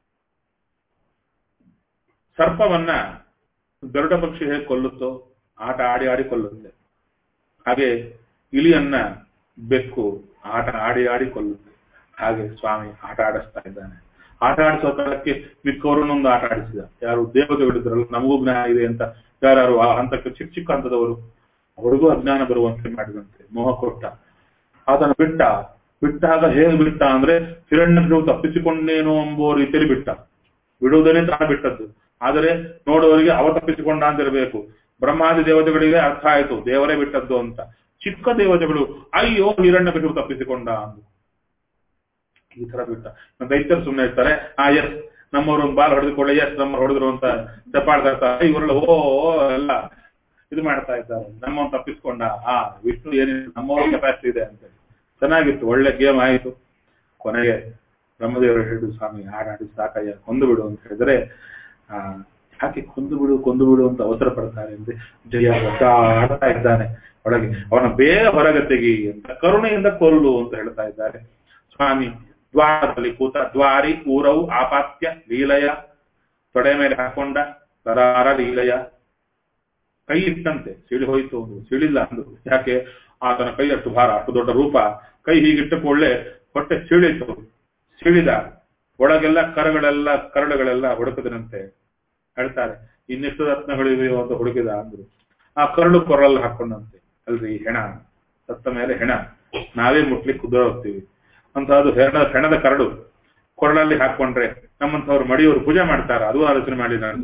ಸರ್ಪವನ್ನ ಗರುಡ ಪಕ್ಷಿ ಹೇಗೆ ಕೊಲ್ಲುತ್ತೋ ಆಟ ಆಡಿ ಆಡಿ ಕೊಲ್ಲುತ್ತೆ, ಹಾಗೆ ಇಲಿಯನ್ನ ಬೆಕ್ಕು ಆಟ ಆಡಿ ಆಡಿ ಕೊಲ್ಲುತ್ತೆ. ಹಾಗೆ ಸ್ವಾಮಿ ಆಟ ಆಡಿಸ್ತಾ ಇದ್ದಾನೆ. ಆಟ ಆಡಿಸೋ ಕಾಲಕ್ಕೆ ಮಿಕ್ಕವರನ್ನೊಂದು ಆಟ ಆಡಿಸಿದ. ಯಾರು ದೇವತೆಗಳಿದ್ರಲ್ಲ, ನಮಗೂ ಜ್ಞಾನ ಇದೆ ಅಂತ ಯಾರು ಆ ಹಂತಕ್ಕೆ ಚಿಕ್ಕ ಚಿಕ್ಕ ಹಂತದವರು, ಅವರಿಗೂ ಅಜ್ಞಾನ ಬರುವಂತೆ ಮಾಡಿದಂತೆ ಮೋಹ ಕೊಟ್ಟ. ಆತನ ಬಿಟ್ಟ. ಬಿಟ್ಟಾಗ ಹೇಗೆ ಬಿಟ್ಟ ಅಂದ್ರೆ ಹಿರಣ್ಯರು ತಪ್ಪಿಸಿಕೊಂಡೇನೋ ಎಂಬೋ ರೀತಿಯಲ್ಲಿ ಬಿಟ್ಟ. ಬಿಡುವುದನ್ನೇ ತಾನು ಬಿಟ್ಟದ್ದು, ಆದರೆ ನೋಡುವವರಿಗೆ ಅವ ತಪ್ಪಿಸಿಕೊಂಡ ಅಂತಿರಬೇಕು. ಬ್ರಹ್ಮಾದಿ ದೇವತೆಗಳಿಗೆ ಅರ್ಥ ಆಯಿತು ದೇವರೇ ಬಿಟ್ಟದ್ದು ಅಂತ. ಚಿಕ್ಕ ದೇವತೆಗಳು ಅಯ್ಯೋ ಹಿರಣ್ಯ ಬಿಟ್ಟು ತಪ್ಪಿಸಿಕೊಂಡ ಅಂದು ಈ ತರ ಬಿಟ್ಟ. ದೈತ್ಯರು ಸುಮ್ಮನೆ ಇರ್ತಾರೆ, ಆ ಎಸ್ ನಮ್ಮವರು ಒಂದು ಬಾಲ್ ಹೊಡೆದುಕೊಳ್ಳೆ, ಎಸ್ ನಮ್ಮ ಹೊಡೆದ್ರು ಅಂತ ಚಪ್ಪಾಡ್ತಾ ಇರ್ತಾರೆ. ಇವರೆಲ್ಲ ಓ ಎಲ್ಲ ಇದು ಮಾಡ್ತಾ ಇದ್ದಾರೆ, ನಮ್ಮವನ್ ತಪ್ಪಿಸ್ಕೊಂಡ, ಆ ವಿಷ್ಣು ಏನಿಲ್ಲ ನಮ್ಮವ್ರ ಕೆಪಾಸಿಟಿ ಇದೆ ಅಂತ. ಚೆನ್ನಾಗಿತ್ತು, ಒಳ್ಳೆ ಗೇಮ್ ಆಯಿತು. ಕೊನೆಗೆ ಬ್ರಹ್ಮದೇವರು ಹೇಳಿದ್ರು, ಸ್ವಾಮಿ ಹಾಡಾಡಿ ಸಾಕಯ್ಯ, ಕೊಂದು ಬಿಡು ಅಂತ ಹೇಳಿದ್ರೆ, ಆ ಯಾಕೆ ಕೊಂದು ಬಿಡು ಕೊಂದು ಬಿಡು ಅಂತ ಅವಸರ ಪಡ್ತಾರೆ ಅಂದ್ರೆ ಜಯ ಆಡ್ತಾ ಇದ್ದಾನೆ ಒಳಗೆ, ಅವನ ಬೇಗ ಹೊರಗೆ ತೆಗಿ ಅಂತ, ಕರುಣೆಯಿಂದ ಕೊಲ್ಲು ಅಂತ ಹೇಳ್ತಾ ಇದ್ದಾರೆ ಸ್ವಾಮಿ. ದ್ವಾರದಲ್ಲಿ ಕೂತ ದ್ವಾರಿ ಊರವು ಆಪಾತ್ಯ ಲೀಲಯ, ತೊಡೆ ಮೇಲೆ ಹಾಕೊಂಡ ತರಾರ ಲೀಲಯ. ಕೈ ಇಟ್ಟಂತೆ ಸಿಳಿ ಹೋಯ್ತು ಅಂದ್ರು, ಸಿಳಿಲ್ಲ ಅಂದ್ರು. ಯಾಕೆ, ಆತನ ಕೈ ಅಷ್ಟು ಭಾರ, ಅಷ್ಟು ದೊಡ್ಡ ರೂಪ, ಕೈ ಹೀಗಿಟ್ಟಕೊಳ್ಳೆ ಹೊಟ್ಟೆ ಸಿಳಿತು. ಸಿಳಿದ ಒಳಗೆಲ್ಲ ಕರಗಳೆಲ್ಲ ಕರಡುಗಳೆಲ್ಲ ಹುಡುಕದನಂತೆ ಹೇಳ್ತಾರೆ. ಇನ್ನೆಷ್ಟು ರತ್ನಗಳಿವೆಯೋ ಅಂತ ಹುಡುಕಿದ ಅಂದ್ರು. ಆ ಕರಳು ಕೊರಳಲ್ಲಿ ಹಾಕೊಂಡಂತೆ. ಅಲ್ರಿ ಹೆಣ, ಸತ್ತ ಮೇಲೆ ಹೆಣ ನಾವೇ ಮುಟ್ಲಿಕ್ಕೆ ಕುದುರ ಹೋಗ್ತೀವಿ ಅಂತ, ಅದು ಹೆಣ ಹೆಣದ ಕರಡು ಕೊರಳಲ್ಲಿ ಹಾಕೊಂಡ್ರೆ ನಮ್ಮಂಥವ್ರು ಮಡಿಯವರು ಪೂಜೆ ಮಾಡ್ತಾರ, ಅದು ಆಲೋಚನೆ ಮಾಡಿ ನಾನು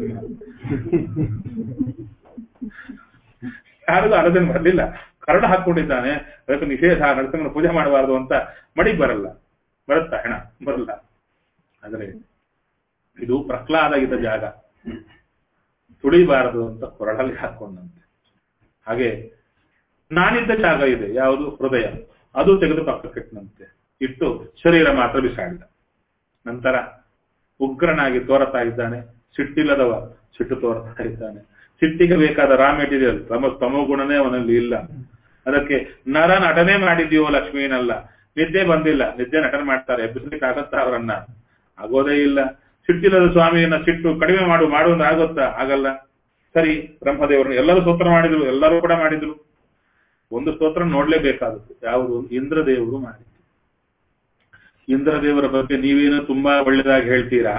ಯಾರಿಗೂ ಆಲೋಚನೆ ಬರಲಿಲ್ಲ. ಕರಡು ಹಾಕೊಂಡಿದ್ದಾನೆ, ಅದಕ್ಕೆ ನಿಷೇಧ, ನರಸಿಂಹನ ಪೂಜೆ ಮಾಡಬಾರದು ಅಂತ ಮಡಿಗೆ ಬರಲ್ಲ, ಬರುತ್ತಾ ಹೆಣ ಬರಲ್ಲ. ಆದ್ರೆ ಇದು ಪ್ರಹ್ಲಾದ ಇದ್ದ ಜಾಗ, ತುಳಿಬಾರದು ಅಂತ ಕೊರಳಲ್ಲಿ ಹಾಕೊಂಡಂತೆ. ಹಾಗೆ ನಾನಿದ್ದ ಜಾಗ ಇದೆ, ಯಾವುದು ಹೃದಯ, ಅದು ತೆಗೆದು ಪಕ್ಕಕ್ಕಿಟ್ಟನಂತೆ, ಇಟ್ಟು ಶರೀರ ಮಾತ್ರ ಬಿಸಾಡಿದ. ನಂತರ ಉಗ್ರನಾಗಿ ತೋರತಾ ಇದ್ದಾನೆ, ಸಿಟ್ಟಿಲ್ಲದವ ಸಿಟ್ಟು ತೋರ್ತಾ ಇದ್ದಾನೆ. ಸಿಟ್ಟಿಗೆ ಬೇಕಾದ ರಾ ಮೆಟೀರಿಯಲ್ ತಮ ತಮೋ ಗುಣನೇ ಅವನಲ್ಲಿ ಇಲ್ಲ. ಅದಕ್ಕೆ ನರ ನಟನೆ ಮಾಡಿದ್ಯೋ ಲಕ್ಷ್ಮೀನಲ್ಲ, ನಿದ್ದೆ ಬಂದಿಲ್ಲ, ನಿದ್ದೆ ನಟನೆ ಮಾಡ್ತಾರೆ, ಎಬ್ಬಿಸ್ಲಿಕ್ಕೆ ಆಗತ್ತಾ ಅವರನ್ನ? ಆಗೋದೇ ಇಲ್ಲ. ಸಿಟ್ಟಿಲ್ಲದ ಸ್ವಾಮಿಯನ್ನ ಸಿಟ್ಟು ಕಡಿಮೆ ಮಾಡು ಮಾಡು ಅಂದ್ರೆ ಆಗುತ್ತಾ? ಆಗಲ್ಲ. ಸರಿ, ಬ್ರಹ್ಮದೇವರನ್ನು ಎಲ್ಲರೂ ಸ್ತೋತ್ರ ಮಾಡಿದ್ರು, ಎಲ್ಲರೂ ಕೂಡ ಮಾಡಿದ್ರು. ಒಂದು ಸ್ತೋತ್ರ ನೋಡ್ಲೇಬೇಕಾದದ್ದು, ಯಾವುದು? ಇಂದ್ರದೇವರು ಮಾಡಿದ್ರು. ಇಂದ್ರದೇವರ ಬಗ್ಗೆ ನೀವೇನು ತುಂಬಾ ಒಳ್ಳೆದಾಗಿ ಹೇಳ್ತೀರಾ,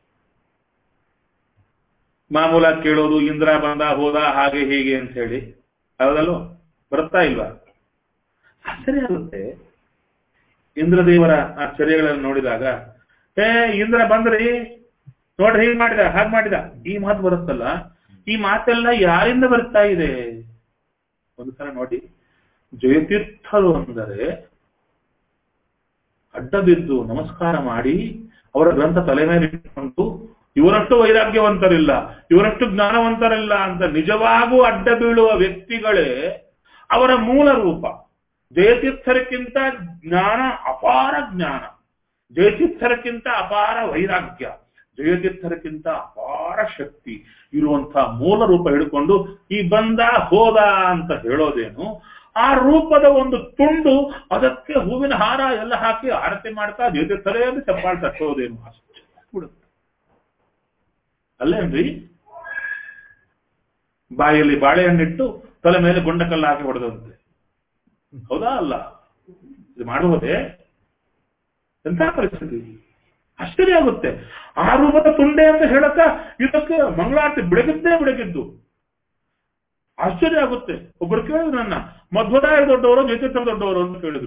ಮಾಮೂಲಾಗಿ ಕೇಳೋದು ಇಂದ್ರ ಬಂದ ಹೋದ ಹಾಗೆ ಹೀಗೆ ಅಂತ ಹೇಳಿ, ಹೌದಲ್ಲೋ? ಬರುತ್ತಾ ಇಲ್ವಾ? ಆಶ್ಚರ್ಯ ಆಗುತ್ತೆ. ಇಂದ್ರದೇವರ ಆಶ್ಚರ್ಯಗಳನ್ನು ನೋಡಿದಾಗ, ಏ ಇಂದ್ರ ಬಂದ್ರಿ ನೋಡ್ರಿ, ಹೀಗೆ ಮಾಡಿದ ಹಾಗೆ ಮಾಡಿದ, ಈ ಮಾತು ಬರುತ್ತಲ್ಲ, ಈ ಮಾತೆಲ್ಲ ಯಾರಿಂದ ಬರ್ತಾ ಇದೆ? ಒಂದ್ಸಲ ನೋಡಿ, ಜಯತೀರ್ಥರು ಅಂದರೆ ಅಡ್ಡ ಬಿದ್ದು ನಮಸ್ಕಾರ ಮಾಡಿ ಅವರ ಗ್ರಂಥ ತಲೆ ಮೇಲೆ ಇಟ್ಟುಕೊಂಡು, ಇವರಷ್ಟು ವೈರಾಗ್ಯವಂತರಿಲ್ಲ, ಇವರಷ್ಟು ಜ್ಞಾನವಂತರಿಲ್ಲ ಅಂತ ನಿಜವಾಗೂ ಅಡ್ಡ ಬೀಳುವ ವ್ಯಕ್ತಿಗಳೇ ಅವರ ಮೂಲ ರೂಪ. ಜಯತೀರ್ಥರಕ್ಕಿಂತ ಜ್ಞಾನ ಅಪಾರ ಜ್ಞಾನ, ಜಯತೀರ್ಥರಕ್ಕಿಂತ ಅಪಾರ ವೈರಾಗ್ಯ, ಜಯತೀರ್ಥರಕ್ಕಿಂತ ಅಪಾರ ಶಕ್ತಿ ಇರುವಂತಹ ಮೂಲ ರೂಪ ಹಿಡ್ಕೊಂಡು ಈ ಬಂದ ಹೋದ ಅಂತ ಹೇಳೋದೇನು, ಆ ರೂಪದ ಒಂದು ತುಂಡು, ಅದಕ್ಕೆ ಹೂವಿನ ಹಾರ ಎಲ್ಲ ಹಾಕಿ ಆರತಿ ಮಾಡ್ತಾ ಜಯತೀರ್ಥರೇ ಅಂತ ಚಪ್ಪಾಳೆ ತಟ್ಟೋದೇನು, ಅಷ್ಟು ಅಲ್ಲೇನ್ರಿ? ಬಾಯಲ್ಲಿ ಬಾಳೆಹಣ್ಣಿಟ್ಟು ತಲೆ ಮೇಲೆ ಗುಂಡಕಲ್ಲ ಹಾಕಿ ಹೊಡೆದಂತೆ, ಹೌದಾ ಅಲ್ಲ? ಇದು ಮಾಡುವುದೇ ಎಂಥ ಪರಿಸ್ಥಿತಿ? ಆಶ್ಚರ್ಯ ಆಗುತ್ತೆ. ಆ ರೂಪದ ತುಂಡೆ ಅಂತ ಹೇಳಕ್ಕ ಇದಕ್ಕೆ ಮಂಗಳಾರತಿ ಬೆಳಗಿದ್ದೇ ಬೆಳಗಿದ್ದು ಆಶ್ಚರ್ಯ ಆಗುತ್ತೆ. ಒಬ್ಬರು ಕೇಳಿದ್ರು ನನ್ನ, ಮಧ್ವರಾಯ ದೊಡ್ಡವರು ಜಯತೀರ್ಥ ದೊಡ್ಡವರು ಅಂತ ಕೇಳಿದ್ರು.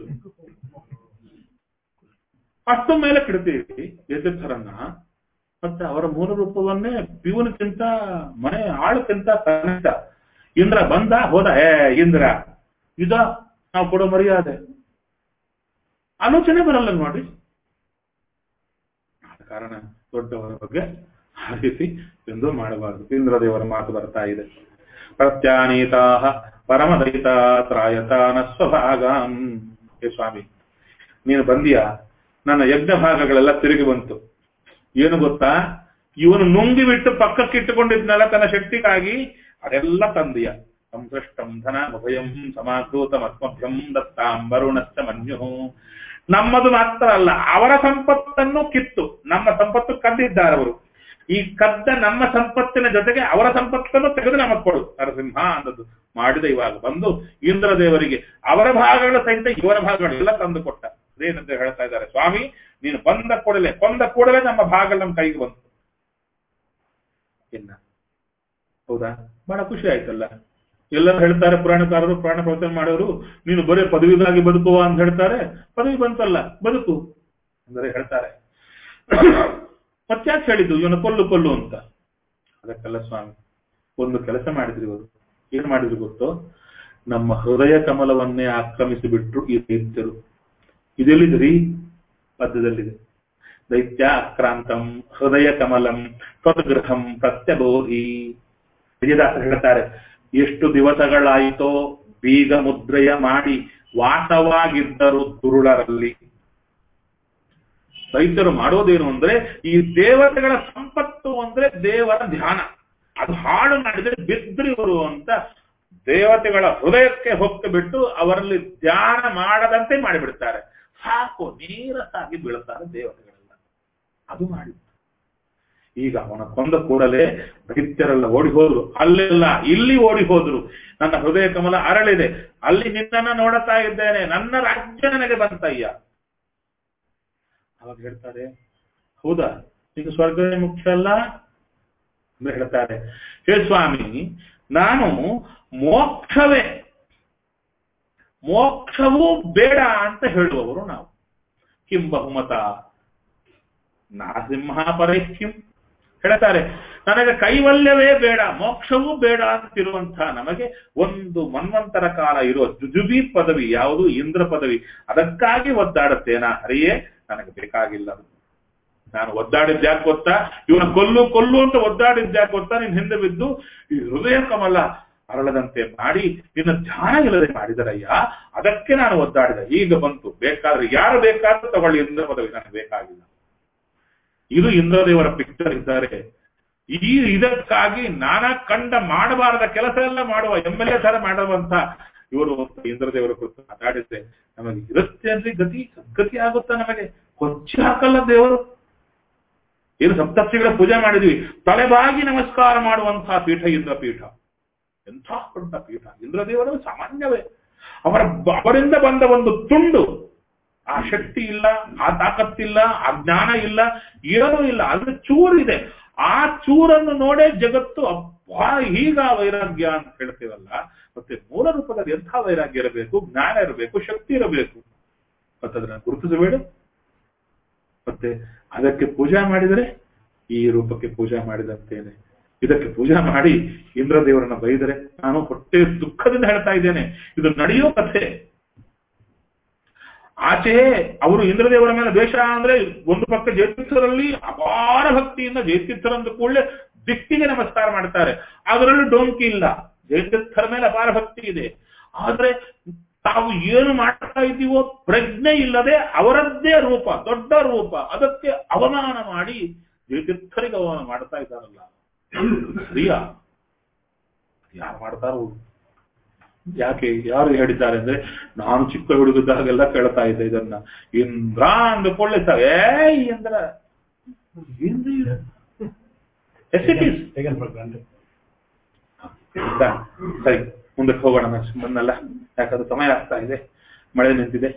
ಅಷ್ಟು ಮೇಲೆ ಕೆಡ್ತೀವಿ ಜಯತೀರ್ಥರನ್ನ, ಮತ್ತೆ ಅವರ ಮೂಲ ರೂಪವನ್ನೇ ಪಿವನಕ್ಕಿಂತ ಮನೆ ಆಳಕ್ಕಿಂತ ಕನಿಷ್ಠ. ಇಂದ್ರ ಬಂದ ಹೋದ, ಏ ಇಂದ್ರ ಇದ ನಾವು ಕೊಡೋ ಮರ್ಯಾದೆ. ಆಲೋಚನೆ ಬರಲ್ಲ ನೋಡಿ. ಆದ ಕಾರಣ ದೊಡ್ಡವರ ಬಗ್ಗೆ ಆ ರೀತಿ ಎಂದು ಮಾಡಬಾರದು. ಇಂದ್ರದೇವರ ಮಾತು ಬರ್ತಾ ಇದೆ. ಪ್ರತ್ಯಾನೀತಾ ಪರಮದಯಿತ ತ್ರಾಯತಾನ ಸ್ವಭಾಗಂ. ಹೇ ಸ್ವಾಮಿ, ನೀನು ಬಂದಿಯಾ, ನನ್ನ ಯಜ್ಞ ಭಾಗಗಳೆಲ್ಲ ತಿರುಗಿ ಬಂತು. ಏನು ಗೊತ್ತಾ, ಇವನು ನುಂಗಿ ಬಿಟ್ಟು ಪಕ್ಕಕ್ಕಿಟ್ಟುಕೊಂಡಿದ್ನಲ್ಲ ತನ್ನ ಶಕ್ತಿಗಾಗಿ, ಅದೆಲ್ಲ ತಂದೆಯ. ಸಂಸೃಷ್ಟಂ ಧನ ಉಭಯಂ ಸಮಾಕೃತಂ ಅಸ್ಮಭ್ಯಂ ದತ್ತಾಂ ವರುಣಶ್ಚ ಮನ್ಯು. ನಮ್ಮದು ಮಾತ್ರ ಅಲ್ಲ, ಅವರ ಸಂಪತ್ತನ್ನು ಕಿತ್ತು ನಮ್ಮ ಸಂಪತ್ತು ಕದ್ದಿದ್ದಾರೆ ಅವರು. ಈ ಕದ್ದ ನಮ್ಮ ಸಂಪತ್ತಿನ ಜೊತೆಗೆ ಅವರ ಸಂಪತ್ತನ್ನು ತೆಗೆದು ನಮಗೆ ಕೊಡು ನರಸಿಂಹ ಅಂದದ್ದು ಮಾಡಿದ. ಇವಾಗ ಬಂದು ಇಂದ್ರದೇವರಿಗೆ ಅವರ ಭಾಗಗಳ ಸಹಿತ ಇವರ ಭಾಗಗಳೆಲ್ಲ ತಂದು ಕೊಟ್ಟ. ಅದೇನಂತ ಹೇಳ್ತಾ ಇದ್ದಾರೆ, ಸ್ವಾಮಿ ನೀನು ಬಂದ ಕೂಡಲೇ ಕೊಂದ ಕೂಡಲೇ ನಮ್ಮ ಭಾಗಗಳು ನಮ್ಮ ಕೈಗೆ ಬಂತು. ಇನ್ನ ಹೌದಾ, ಬಹಳ ಖುಷಿ ಆಯ್ತಲ್ಲ. ಎಲ್ಲರೂ ಹೇಳ್ತಾರೆ ಪುರಾಣಕಾರರು, ಪುರಾಣ ಪ್ರವಚನ ಮಾಡೋರು, ನೀನು ಬರೀ ಪದವಿಗಾಗಿ ಬದುಕುವ ಅಂತ ಹೇಳ್ತಾರೆ. ಪದವಿ ಬಂತಲ್ಲ, ಬದುಕು ಅಂದರೆ ಹೇಳ್ತಾರೆ. ಮತ್ತ್ಯಾಕೆ ಹೇಳಿದ್ದು ಇವನು ಕೊಲ್ಲು ಕೊಲ್ಲು ಅಂತ? ಅದಕ್ಕೆಲ್ಲ ಸ್ವಾಮಿ ಒಂದು ಕೆಲಸ ಮಾಡಿದ್ರಿ ಇವರು. ಏನ್ ಮಾಡಿದ್ರು ಗೊತ್ತೋ, ನಮ್ಮ ಹೃದಯ ಕಮಲವನ್ನೇ ಆಕ್ರಮಿಸಿ ಬಿಟ್ರು ಈ ದೈತ್ಯರು. ಇದೆಲ್ಲಿದ್ರಿ? ಪದ್ಯದಲ್ಲಿದೆ. ದೈತ್ಯ ಆಕ್ರಾಂತಂ ಹೃದಯ ಕಮಲಂ ತ್ವದ್ಗೃಹಂ ಪ್ರತ್ಯಬೋಧಿ. ವಿಜಯದಾಸರು ಹೇಳ್ತಾರೆ, ಎಷ್ಟು ದಿವಸಗಳಾಯಿತೋ ಬೀಗ ಮುದ್ರೆಯ ಮಾಡಿ ವಾಸವಾಗಿದ್ದರು ದುರುಳರಲ್ಲಿ. ರೈತರು ಮಾಡೋದೇನು ಅಂದ್ರೆ, ಈ ದೇವತೆಗಳ ಸಂಪತ್ತು ಅಂದ್ರೆ ದೇವರ ಧ್ಯಾನ, ಅದು ಹಾಳು ಮಾಡಿದ್ರೆ ಬಿದ್ರಿವರು ಅಂತ ದೇವತೆಗಳ ಹೃದಯಕ್ಕೆ ಹೊಕ್ಕು ಬಿಟ್ಟು ಅವರಲ್ಲಿ ಧ್ಯಾನ ಮಾಡದಂತೆ ಮಾಡಿಬಿಡ್ತಾರೆ. ಸಾಕು ನೀರಸಾಗಿ ಬೀಳುತ್ತಾರೆ ದೇವತೆಗಳೆಲ್ಲ. ಅದು ಮಾಡಿ ಈಗ ಅವನ ಕೊಂದ ಕೂಡಲೇ ದೈತ್ಯರೆಲ್ಲ ಓಡಿ ಹೋದ್ರು. ಅಲ್ಲೆಲ್ಲ ಇಲ್ಲಿ ಓಡಿ ಹೋದ್ರು. ನನ್ನ ಹೃದಯ ಕಮಲ ಅರಳಿದೆ, ಅಲ್ಲಿ ನಿನ್ನನ್ನ ನೋಡುತ್ತಾ ಇದ್ದೇನೆ, ನನ್ನ ರಾಜ್ಯ ನನಗೆ ಬಂತಯ್ಯ. ಅವಾಗ ಹೇಳ್ತಾರೆ, ಹೌದಾ ಈಗ ಸ್ವರ್ಗವೇ ಮುಖ್ಯ ಅಲ್ಲ ಅಂತ ಹೇಳ್ತಾರೆ. ಹೇ ಸ್ವಾಮಿ, ನಾನು ಮೋಕ್ಷವೇ ಮೋಕ್ಷವೂ ಬೇಡ ಅಂತ ಹೇಳುವವರು ನಾವು. ಕಿಂ ಬಹುಮತ ನರಸಿಂಹ ಪರೈಕ್ಯಂ ಹೇಳ್ತಾರೆ, ನನಗೆ ಕೈವಲ್ಯವೇ ಬೇಡ ಮೋಕ್ಷವೂ ಬೇಡ ಅಂತಿರುವಂತಹ ನಮಗೆ ಒಂದು ಮನ್ವಂತರ ಕಾಲ ಇರುವ ಜುಜುಬಿ ಪದವಿ ಯಾವುದು? ಇಂದ್ರ ಪದವಿ. ಅದಕ್ಕಾಗಿ ಒದ್ದಾಡುತ್ತೇನಾ ಹರಿಯೇ? ನನಗೆ ಬೇಕಾಗಿಲ್ಲ. ನಾನು ಒದ್ದಾಡಿದ್ಯಾಕೆ ಗೊತ್ತಾ? ಇವನ ಕೊಲ್ಲು ಕೊಲ್ಲು ಅಂತ ಒದ್ದಾಡಿದ್ಯಾಕೆ ಗೊತ್ತಾ? ನಿನ್ ಹಿಂದೆ ಬಿದ್ದು ಈ ಹೃದಯ ಕಮಲ ಅರಳದಂತೆ ಮಾಡಿ ನಿನ್ನ ಧ್ಯಾನ ಇಲ್ಲದೆ ಮಾಡಿದರಯ್ಯ, ಅದಕ್ಕೆ ನಾನು ಒದ್ದಾಡಿದೆ. ಈಗ ಬಂತು, ಬೇಕಾದ್ರೆ ಯಾರು ಬೇಕಾದ್ರೂ ತಗೊಳ್ಳಿ ಇಂದ್ರ ಪದವಿ, ನನಗೆ ಬೇಕಾಗಿಲ್ಲ. ಇದು ಇಂದ್ರದೇವರ ಪಿಕ್ಚರ್ ಇದ್ದಾರೆ. ಈ ಇದಕ್ಕಾಗಿ ನಾನಾ ಕಂಡ ಮಾಡಬಾರದ ಕೆಲಸ ಎಲ್ಲ ಮಾಡುವ ಎಂ ಎಲ್ ಎ ತರ ಮಾಡುವಂತ ಇವರು ಇಂದ್ರದೇವರ ಕುರಿತು ಮಾತಾಡಿದ್ರೆ ನಮಗೆ ಇರುತ್ತೆ ಅಂದ್ರೆ ಗತಿ ಸದ್ಗತಿ ಆಗುತ್ತಾ? ನಮಗೆ ಕೊಚ್ಚಿ ಹಾಕಲ್ಲ ದೇವರು. ಏನು ಸಪ್ತರ್ಷಿಗಳ ಪೂಜೆ ಮಾಡಿದ್ವಿ, ತಲೆಬಾಗಿ ನಮಸ್ಕಾರ ಮಾಡುವಂತಹ ಪೀಠ ಇಂದ್ರ ಪೀಠ. ಎಂಥ ದೊಡ್ಡ ಪೀಠ ಇಂದ್ರದೇವರು. ಸಾಮಾನ್ಯವೇ ಅವರ ಅವರಿಂದ ಬಂದ ಒಂದು ತುಂಡು. ಆ ಶಕ್ತಿ ಇಲ್ಲ, ಆ ತಾಕತ್ತಿಲ್ಲ, ಆ ಜ್ಞಾನ ಇಲ್ಲ, ಏನೂ ಇಲ್ಲ. ಅದ್ರ ಚೂರಿದೆ. ಆ ಚೂರನ್ನು ನೋಡೇ ಜಗತ್ತು ಅಬ್ಬಾ ಹೀಗ ವೈರಾಗ್ಯ ಅಂತ ಹೇಳ್ತೀವಲ್ಲ. ಮತ್ತೆ ಮೂಲ ರೂಪದಲ್ಲಿ ಎಂಥ ವೈರಾಗ್ಯ ಇರಬೇಕು, ಜ್ಞಾನ ಇರಬೇಕು, ಶಕ್ತಿ ಇರಬೇಕು. ಮತ್ತೆ ಅದನ್ನ ಗುರುತಿಸಬೇಡ. ಮತ್ತೆ ಅದಕ್ಕೆ ಪೂಜಾ ಮಾಡಿದರೆ ಈ ರೂಪಕ್ಕೆ ಪೂಜಾ ಮಾಡಿದಂತೇನೆ. ಇದಕ್ಕೆ ಪೂಜಾ ಮಾಡಿ ಇಂದ್ರದೇವರನ್ನ ಬೈದರೆ ನಾನು ಹೊಟ್ಟೆ ದುಃಖದಿಂದ ಹೇಳ್ತಾ ಇದ್ದೇನೆ, ಇದು ನಡೆಯೋ ಕಥೆ. ಆಚೆ ಅವರು ಇಂದ್ರದೇವರ ಮೇಲೆ ದ್ವೇಷ ಅಂದ್ರೆ ಒಂದು ಪಕ್ಕ ಜಯತೀರ್ಥರಲ್ಲಿ ಅಪಾರ ಭಕ್ತಿಯಿಂದ ಜಯತೀರ್ಥರಂದು ಕೂಡಲೇ ದಿಕ್ಕಿಗೆ ನಮಸ್ಕಾರ ಮಾಡ್ತಾರೆ. ಅದರಲ್ಲೂ ಡೋಂಕಿ ಇಲ್ಲ, ಜಯತೀರ್ಥರ ಮೇಲೆ ಅಪಾರ ಭಕ್ತಿ ಇದೆ. ಆದ್ರೆ ತಾವು ಏನು ಮಾಡ್ತಾ ಇದ್ದೀವೋ ಪ್ರಜ್ಞೆ ಇಲ್ಲದೆ ಅವರದ್ದೇ ರೂಪ, ದೊಡ್ಡ ರೂಪ, ಅದಕ್ಕೆ ಅವಮಾನ ಮಾಡಿ ಜಯತೀರ್ಥರಿಗೆ ಅವಮಾನ ಮಾಡ್ತಾ ಇದ್ದಾರಲ್ಲ, ಸರಿಯಾ? ಯಾರು ಮಾಡ್ತಾರೋ? ಯಾಕೆ ಯಾರು ಹೇಳಿದ್ದಾರೆ ಅಂದ್ರೆ, ನಾನು ಚಿಕ್ಕ ಹುಡುಗದಾಗೆಲ್ಲ ಕೇಳ್ತಾ ಇದ್ದೆ ಇದನ್ನ. ಇಂದ್ರ ಅಂದುಕೊಳ್ಳೆ ಸರ್, ಏ ಇಂದ್ರ ಸರಿ, ಮುಂದಕ್ಕೆ ಹೋಗೋಣ. ಬಂದಲ್ಲ, ಯಾಕಂದ್ರೆ ಸಮಯ ಆಗ್ತಾ ಇದೆ, ಮಳೆ ನಿಂತಿದೆ.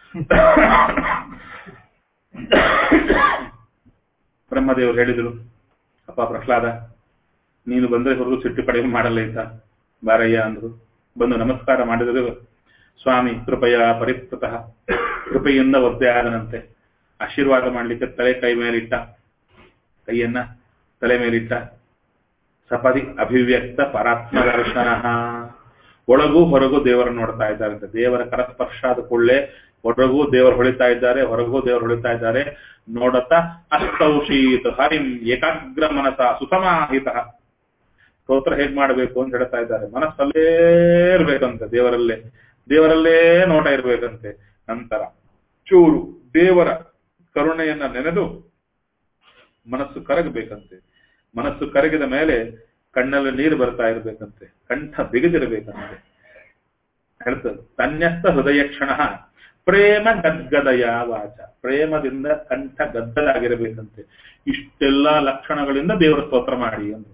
ಬ್ರಹ್ಮದೇವರು ಹೇಳಿದ್ರು, ಅಪ್ಪ ಪ್ರಹ್ಲಾದ, ನೀನು ಬಂದ್ರೆ ಹೊರಗು ಸಿಟ್ಟು ಕಡಿಮೆ ಮಾಡಲ್ಲ ಆಯ್ತಾ, ಬಾರಯ್ಯ ಅಂದ್ರು. ಬಂದು ನಮಸ್ಕಾರ ಮಾಡಿದ್ರು. ಸ್ವಾಮಿ ಕೃಪೆಯ ಪರಿಕೃತಃ, ಕೃಪೆಯಿಂದ ಒದ್ದೆ ಆದನಂತೆ. ಆಶೀರ್ವಾದ ಮಾಡ್ಲಿಕ್ಕೆ ತಲೆ ಕೈ ಮೇಲಿಟ್ಟ, ಕೈಯನ್ನ ತಲೆ ಮೇಲಿಟ್ಟ. ಸಪದಿ ಅಭಿವ್ಯಕ್ತ ಪರಾತ್ಮ ದರ್ಶನ. ಒಳಗೂ ಹೊರಗೂ ದೇವರನ್ನು ನೋಡ್ತಾ ಇದ್ದಾರಂತೆ. ದೇವರ ಕರಸ್ಪರ್ಶ ಆದ ಕೂಡಲೇ ಹೊರಗೂ ದೇವರು ಹೊಳಿತಾ ಇದ್ದಾರೆ, ಹೊರಗೂ ದೇವರು ಹೊಳಿತಾ ಇದ್ದಾರೆ. ನೋಡತಾ ಅಸ್ತೌಷೀತ್ ಹರಿಂ ಏಕಾಗ್ರ ಮನಸ ಸುಸಮಾಹಿತ. ಸ್ತೋತ್ರ ಹೇಗ್ ಮಾಡಬೇಕು ಅಂತ ಹೇಳ್ತಾ ಇದ್ದಾರೆ. ಮನಸ್ಸಲ್ಲೇ ಇರ್ಬೇಕಂತೆ, ದೇವರಲ್ಲೇ ದೇವರಲ್ಲೇ ನೋಟ ಇರ್ಬೇಕಂತೆ. ನಂತರ ಚೂರು ದೇವರ ಕರುಣೆಯನ್ನ ನೆನೆದು ಮನಸ್ಸು ಕರಗಬೇಕಂತೆ. ಮನಸ್ಸು ಕರಗಿದ ಮೇಲೆ ಕಣ್ಣಲ್ಲಿ ನೀರು ಬರ್ತಾ ಇರ್ಬೇಕಂತೆ, ಕಂಠ ಬಿಗಿದಿರ್ಬೇಕಂತೆ. ಹೇಳ್ತದೆ ತನ್ಯಸ್ಥ ಹೃದಯ ಕ್ಷಣ ಪ್ರೇಮ ಗದ್ಗದಯ ವಾಚ. ಪ್ರೇಮದಿಂದ ಕಂಠ ಗದ್ದಲಾಗಿರಬೇಕಂತೆ. ಇಷ್ಟೆಲ್ಲಾ ಲಕ್ಷಣಗಳಿಂದ ದೇವರ ಸ್ತೋತ್ರ ಮಾಡಿ ಅಂತ.